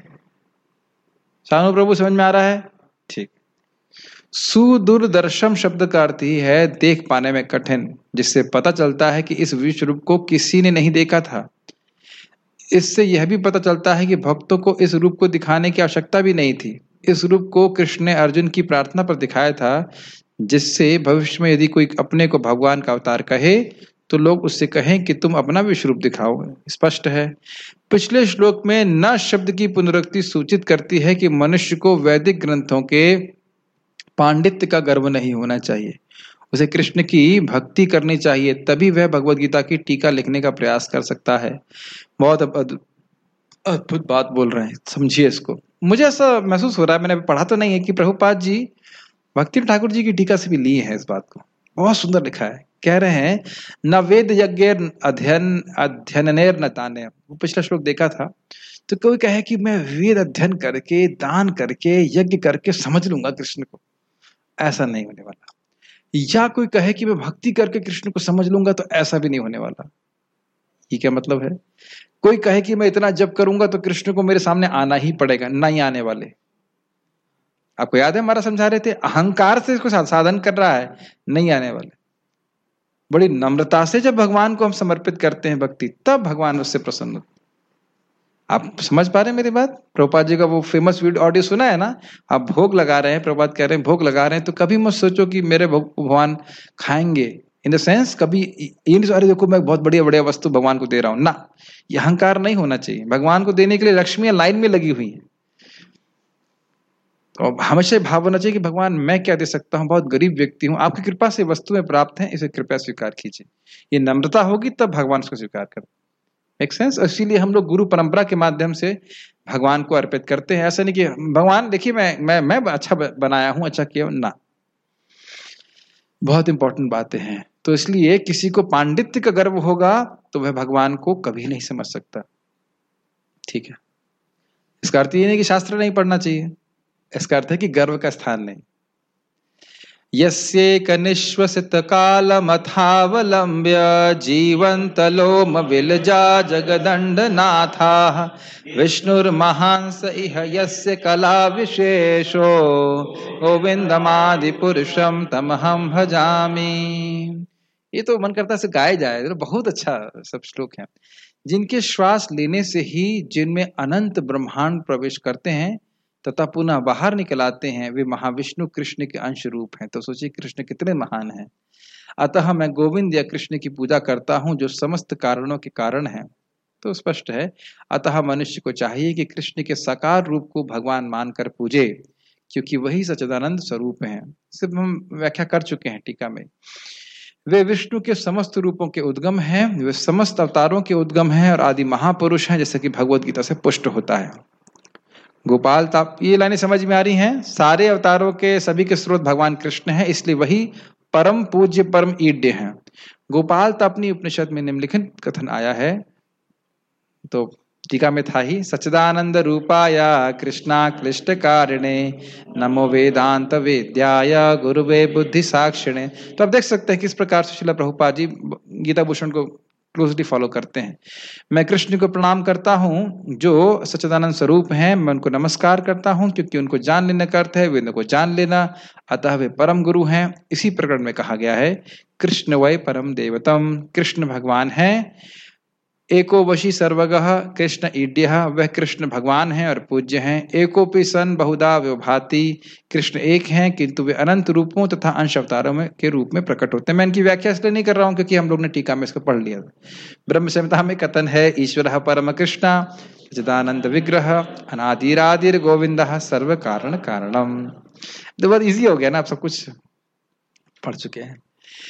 शानु प्रभु समझ में आ रहा है? ठीक। सुदूरदर्शम शब्द का अर्थ ही है देख पाने में कठिन, जिससे पता चलता है कि इस विश्व रूप को किसी ने नहीं देखा था। इससे यह भी पता चलता है कि भक्तों को इस रूप को दिखाने की आवश्यकता भी नहीं थी। इस रूप को कृष्ण ने अर्जुन की प्रार्थना पर दिखाया था, जिससे भविष्य में यदि कोई अपने को भगवान का अवतार कहे तो लोग उससे कहें कि तुम अपना विश्व रूप दिखाओ। स्पष्ट है। पिछले श्लोक में न शब्द की पुनरुक्ति सूचित करती है कि मनुष्य को वैदिक ग्रंथों के पांडित्य का गर्व नहीं होना चाहिए, उसे कृष्ण की भक्ति करनी चाहिए, तभी वह भगवद गीता की टीका लिखने का प्रयास कर सकता है। बहुत अद्भुत बात बोल रहे हैं, समझिए इसको। मुझे ऐसा महसूस हो रहा है, मैंने पढ़ा तो नहीं है, कि प्रभुपाद जी भक्ति ठाकुर जी की टीका से भी लिए हैं इस बात को। बहुत सुंदर लिखा है। कह रहे हैं न वेद यज्ञ अध्ययनेर न ताने। वो पिछला श्लोक देखा था, तो कोई कहे कि मैं वेद अध्ययन करके, दान करके, यज्ञ करके समझ लूंगा कृष्ण को, ऐसा नहीं होने वाला। या कोई कहे कि मैं भक्ति करके कृष्ण को समझ लूंगा, तो ऐसा भी नहीं होने वाला। ये क्या मतलब है? कोई कहे कि मैं इतना जप करूंगा तो कृष्ण को मेरे सामने आना ही पड़ेगा, नहीं आने वाले। आपको याद है हमारा समझा रहे थे, अहंकार से इसको साधन कर रहा है, नहीं आने वाले। बड़ी नम्रता से जब भगवान को हम समर्पित करते हैं भक्ति, तब भगवान उससे प्रसन्न होते। आप समझ पा रहे हैं मेरी बात? प्रभुपाद जी का वो फेमस वीडियो ऑडियो सुना है ना, आप भोग लगा रहे हैं, प्रभुपाद कह रहे हैं भोग लगा रहे हैं, तो कभी मत सोचो कि मेरे भगवान खाएंगे, इन द सेंस कभी ये नहीं, अरे देखो मैं बहुत बढ़िया बढ़िया वस्तु भगवान को दे रहा हूं ना। ये अहंकार नहीं होना चाहिए। भगवान को देने के लिए लक्ष्मियां लाइन में लगी हुई हैं, तो हमेशा भाव होना चाहिए कि भगवान मैं क्या दे सकता हूँ, बहुत गरीब व्यक्ति हूँ, आपकी कृपा से वस्तुएं प्राप्त हैं, इसे कृपया स्वीकार कीजिए। ये नम्रता होगी तब भगवान उसको स्वीकार करते। एक सेंस। इसीलिए हम लोग गुरु परंपरा के माध्यम से भगवान को अर्पित करते हैं। ऐसा नहीं कि भगवान देखिए मैं अच्छा बनाया हूं, अच्छा किया ना। बहुत इंपॉर्टेंट बातें हैं। तो इसलिए किसी को पांडित्य का गर्व होगा तो वह भगवान को कभी नहीं समझ सकता। ठीक है। इसका अर्थ ये नहीं कि शास्त्र नहीं पढ़ना चाहिए, इसका अर्थ है कि गर्व का स्थान नहीं। यस्येक निश्वसित कालमथावलंब्य जीवंत लोम विलजा जगदंड नाथा विष्णुर्महांस इह यस्य कला विशेषो गोविंदमादि पुरुषम तमहम भजामि। ये तो मन करता है गाया जाए, बहुत अच्छा सब श्लोक है। जिनके श्वास लेने से ही जिनमें अनंत ब्रह्मांड प्रवेश करते हैं तथा पुनः बाहर निकल आते हैं, वे महाविष्णु कृष्ण के अंश रूप हैं। तो सोचिए कृष्ण कितने महान हैं। अतः मैं गोविंद या कृष्ण की पूजा करता हूं जो समस्त कारणों के कारण हैं। तो स्पष्ट है, अतः मनुष्य को चाहिए कि कृष्ण के साकार रूप को भगवान मानकर पूजे, क्योंकि वही सच्चिदानंद स्वरूप हैं। सिर्फ हम व्याख्या कर चुके हैं टीका में। वे विष्णु के समस्त रूपों के उद्गम हैं, वे समस्त अवतारों के उद्गम हैं और आदि महापुरुष हैं, जैसे कि भगवद गीता से पुष्ट होता है। गोपाल ताप, ये लाइनें समझ में आ रही हैं? सारे अवतारों के सभी के स्रोत भगवान कृष्ण है, इसलिए वही परम पूज्य परम ईड्य हैं। गोपाल तापनी उपनिषद में निम्नलिखित कथन आया है, तो टीका में था ही, सच्चिदानंद रूपाया कृष्णा क्लिष्ट कारिणे नमो वेदांत वेद्याय गुरुवे बुद्धि साक्षिणे। तो आप देख सकते हैं किस प्रकार से श्रील प्रभुपाद जी गीता भूषण को क्लोजली फॉलो करते हैं। मैं कृष्ण को प्रणाम करता हूं जो सच्चिदानंद स्वरूप हैं, मैं उनको नमस्कार करता हूं क्योंकि उनको जान लेने का अर्थ है वेदों को जान लेना, अतः वे परम गुरु हैं। इसी प्रकरण में कहा गया है कृष्ण वै परम देवतम, कृष्ण भगवान है। एको वशी सर्वगः कृष्ण ईड्यः, वह कृष्ण भगवान हैं और पूज्य हैं। एकोपि सन बहुधा व्यभाति, कृष्ण एक हैं किंतु वे अनंत रूपों तथा अंश अवतारों में के रूप में प्रकट होते हैं। मैं इनकी व्याख्या इसलिए नहीं कर रहा हूं क्योंकि हम लोग ने टीका में इसको पढ़ लिया। ब्रह्म संहिता में कथन है, ईश्वरः परम कृष्ण सच्चिदानंद विग्रह अनादिरादिर गोविंदः सर्व कारण कारणम। तो बहुत ईजी हो गया ना, आप सब कुछ पढ़ चुके हैं।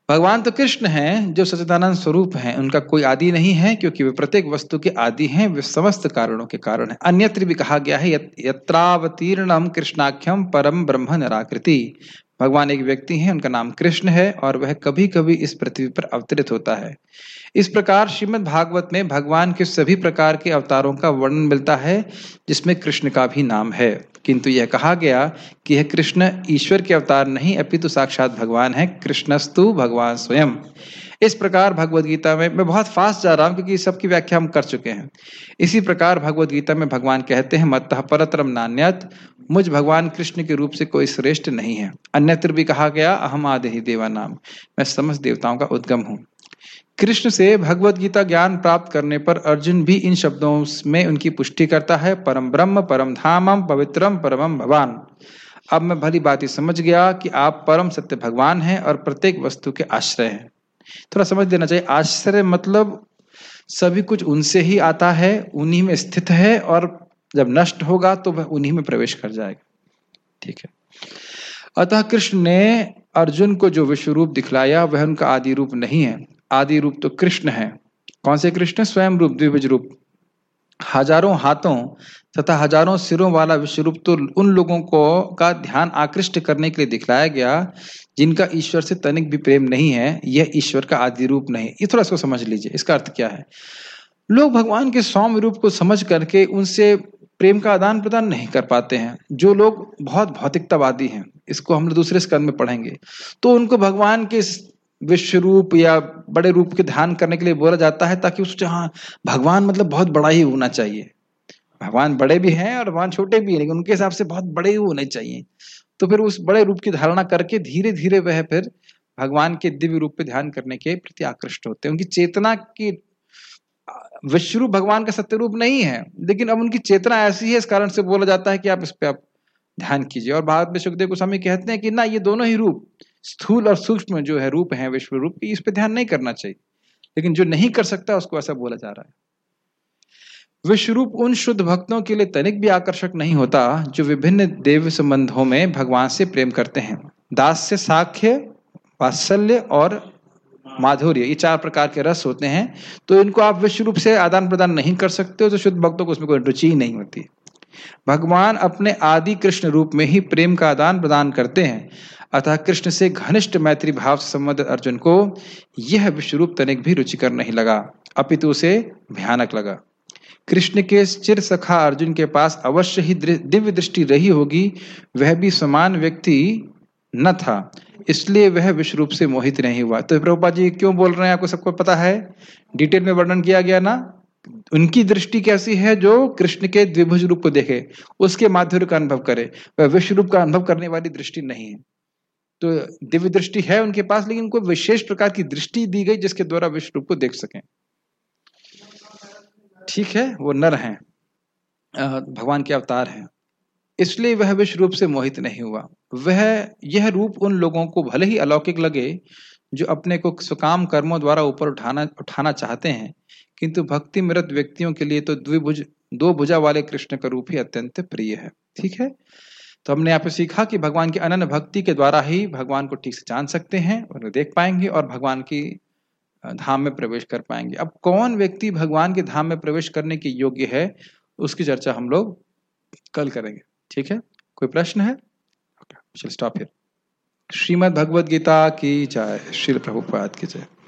भगवान तो कृष्ण हैं जो सच्चिदानंद स्वरूप हैं, उनका कोई आदि नहीं है, क्योंकि वे प्रत्येक वस्तु के आदि हैं, वे समस्त कारणों के कारण हैं। अन्यत्र भी कहा गया है यत्रावतीर्णम कृष्णाख्यम परम ब्रह्म निराकृति। भगवान एक व्यक्ति हैं, उनका नाम कृष्ण है और वह कभी कभी इस पृथ्वी पर अवतरित होता है। इस प्रकार श्रीमद् भागवत में भगवान के सभी प्रकार के अवतारों का वर्णन मिलता है, जिसमें कृष्ण का भी नाम है। किंतु यह कहा गया कि यह कृष्ण ईश्वर के अवतार नहीं अपितु साक्षात भगवान है, कृष्णस्तु भगवान स्वयं। इस प्रकार भगवद गीता में, मैं बहुत फास्ट जा रहा हूं क्योंकि सबकी व्याख्या हम कर चुके हैं। इसी प्रकार भगवद गीता में भगवान कहते हैं मत्तः परतरम नान्यत्, मुझ भगवान कृष्ण के रूप से कोई श्रेष्ठ नहीं है। अन्यत्र भी कहा गया अहम आदिहि देवानाम, मैं समस्त देवताओं का उद्गम हूं। कृष्ण से भगवद गीता ज्ञान प्राप्त करने पर अर्जुन भी इन शब्दों में उनकी पुष्टि करता है, परम ब्रह्म परम धामम पवित्रम परमम भवान। अब मैं भली बात ही समझ गया कि आप परम सत्य भगवान हैं और प्रत्येक वस्तु के आश्रय हैं। थोड़ा समझ देना चाहिए, आश्रय मतलब सभी कुछ उनसे ही आता है, उन्हीं में स्थित है, और जब नष्ट होगा तो वह उन्हीं में प्रवेश कर जाएगा। ठीक है। अतः कृष्ण ने अर्जुन को जो विश्व रूप दिखलाया वह उनका आदि रूप नहीं है। आदि रूप तो कृष्ण है। कौन से कृष्ण? स्वयं रूप, द्विभुज रूप। हजारों हाथों तथा हजारों सिरों वाला विश्व रूप तो उन लोगों को का ध्यान आकृष्ट करने के लिए दिखलाया गया जिनका ईश्वर से तनिक भी प्रेम नहीं है। यह ईश्वर का आदि रूप नहीं। ये थोड़ा इसको समझ लीजिए, इसका अर्थ क्या है। लोग भगवान के सौम्य रूप को समझ करके उनसे प्रेम का आदान प्रदान नहीं कर पाते हैं। जो लोग बहुत भौतिकतावादी हैं, इसको हम दूसरे स्कंद में पढ़ेंगे, तो उनको भगवान के विश्व रूप या बड़े रूप के ध्यान करने के लिए बोला जाता है, ताकि उससे हाँ भगवान मतलब बहुत बड़ा ही होना चाहिए। भगवान बड़े भी हैं और भगवान छोटे भी हैं, लेकिन उनके हिसाब से बहुत बड़े ही होने चाहिए। तो फिर उस बड़े रूप की धारणा करके धीरे धीरे वह फिर भगवान के दिव्य रूप पे ध्यान करने के प्रति आकृष्ट होते हैं। उनकी चेतना की विश्व रूप भगवान का सत्य रूप नहीं है, लेकिन अब उनकी चेतना ऐसी है, इस कारण से बोला जाता है कि आप इस पे आप ध्यान कीजिए। और भारत में सुखदेव गोस्वामी कहते हैं कि ना, ये दोनों ही रूप, स्थूल और सूक्ष्म जो है रूप है विश्व रूप, इस पे ध्यान नहीं करना चाहिए, लेकिन जो नहीं कर सकता उसको ऐसा बोला जा रहा है। विश्व रूप उन शुद्ध भक्तों के लिए तनिक भी आकर्षक नहीं होता जो विभिन्न देव संबंधों में भगवान से प्रेम करते हैं। दास्य, साख्य, वात्सल्य और माधुर्य, ये 4 प्रकार के रस होते हैं। तो इनको आप विश्व रूप से आदान प्रदान नहीं कर सकते हो, तो शुद्ध भक्तों को उसमें कोई रुचि ही नहीं होती। भगवान अपने आदि कृष्ण रूप में ही प्रेम का आदान प्रदान करते हैं। अतः कृष्ण से घनिष्ठ मैत्री भाव से संबंधित अर्जुन को यह विश्व रूप तनिक भी रुचिकर नहीं लगा, अपितु उसे भयानक लगा। कृष्ण के चिर सखा अर्जुन के पास अवश्य ही दिव्य दृष्टि रही होगी, वह भी समान व्यक्ति न था, इसलिए वह विश्व रूप से मोहित नहीं हुआ। तो प्रभुपाद जी क्यों बोल रहे हैं, आपको सबको पता है, डिटेल में वर्णन किया गया ना। उनकी दृष्टि कैसी है? जो कृष्ण के द्विभुज रूप को देखे, उसके माधुर्य का अनुभव करे, वह विश्व रूप का अनुभव करने वाली दृष्टि नहीं है। तो दिव्य दृष्टि है उनके पास, लेकिन उनको विशेष प्रकार की दृष्टि दी गई जिसके द्वारा विश्व रूप को देख सकें। ठीक है, वो नर हैं, भगवान के अवतार हैं, इसलिए वह विश्व रूप से मोहित नहीं हुआ। वह यह रूप उन लोगों को भले ही अलौकिक लगे जो अपने को सुकाम कर्मों द्वारा ऊपर उठाना चाहते हैं, किंतु भक्ति मृत व्यक्तियों के लिए तो दो भुजा वाले कृष्ण का रूप ही अत्यंत प्रिय है। ठीक है, तो हमने यहाँ पे सीखा कि भगवान की अनन्य भक्ति के द्वारा ही भगवान को ठीक से जान सकते हैं और देख पाएंगे और भगवान की धाम में प्रवेश कर पाएंगे। अब कौन व्यक्ति भगवान के धाम में प्रवेश करने के योग्य है, उसकी चर्चा हम लोग कल करेंगे। ठीक है, कोई प्रश्न है? चल स्टॉप हियर। श्रीमद् भगवद गीता की जय। श्रील प्रभुपाद की जय।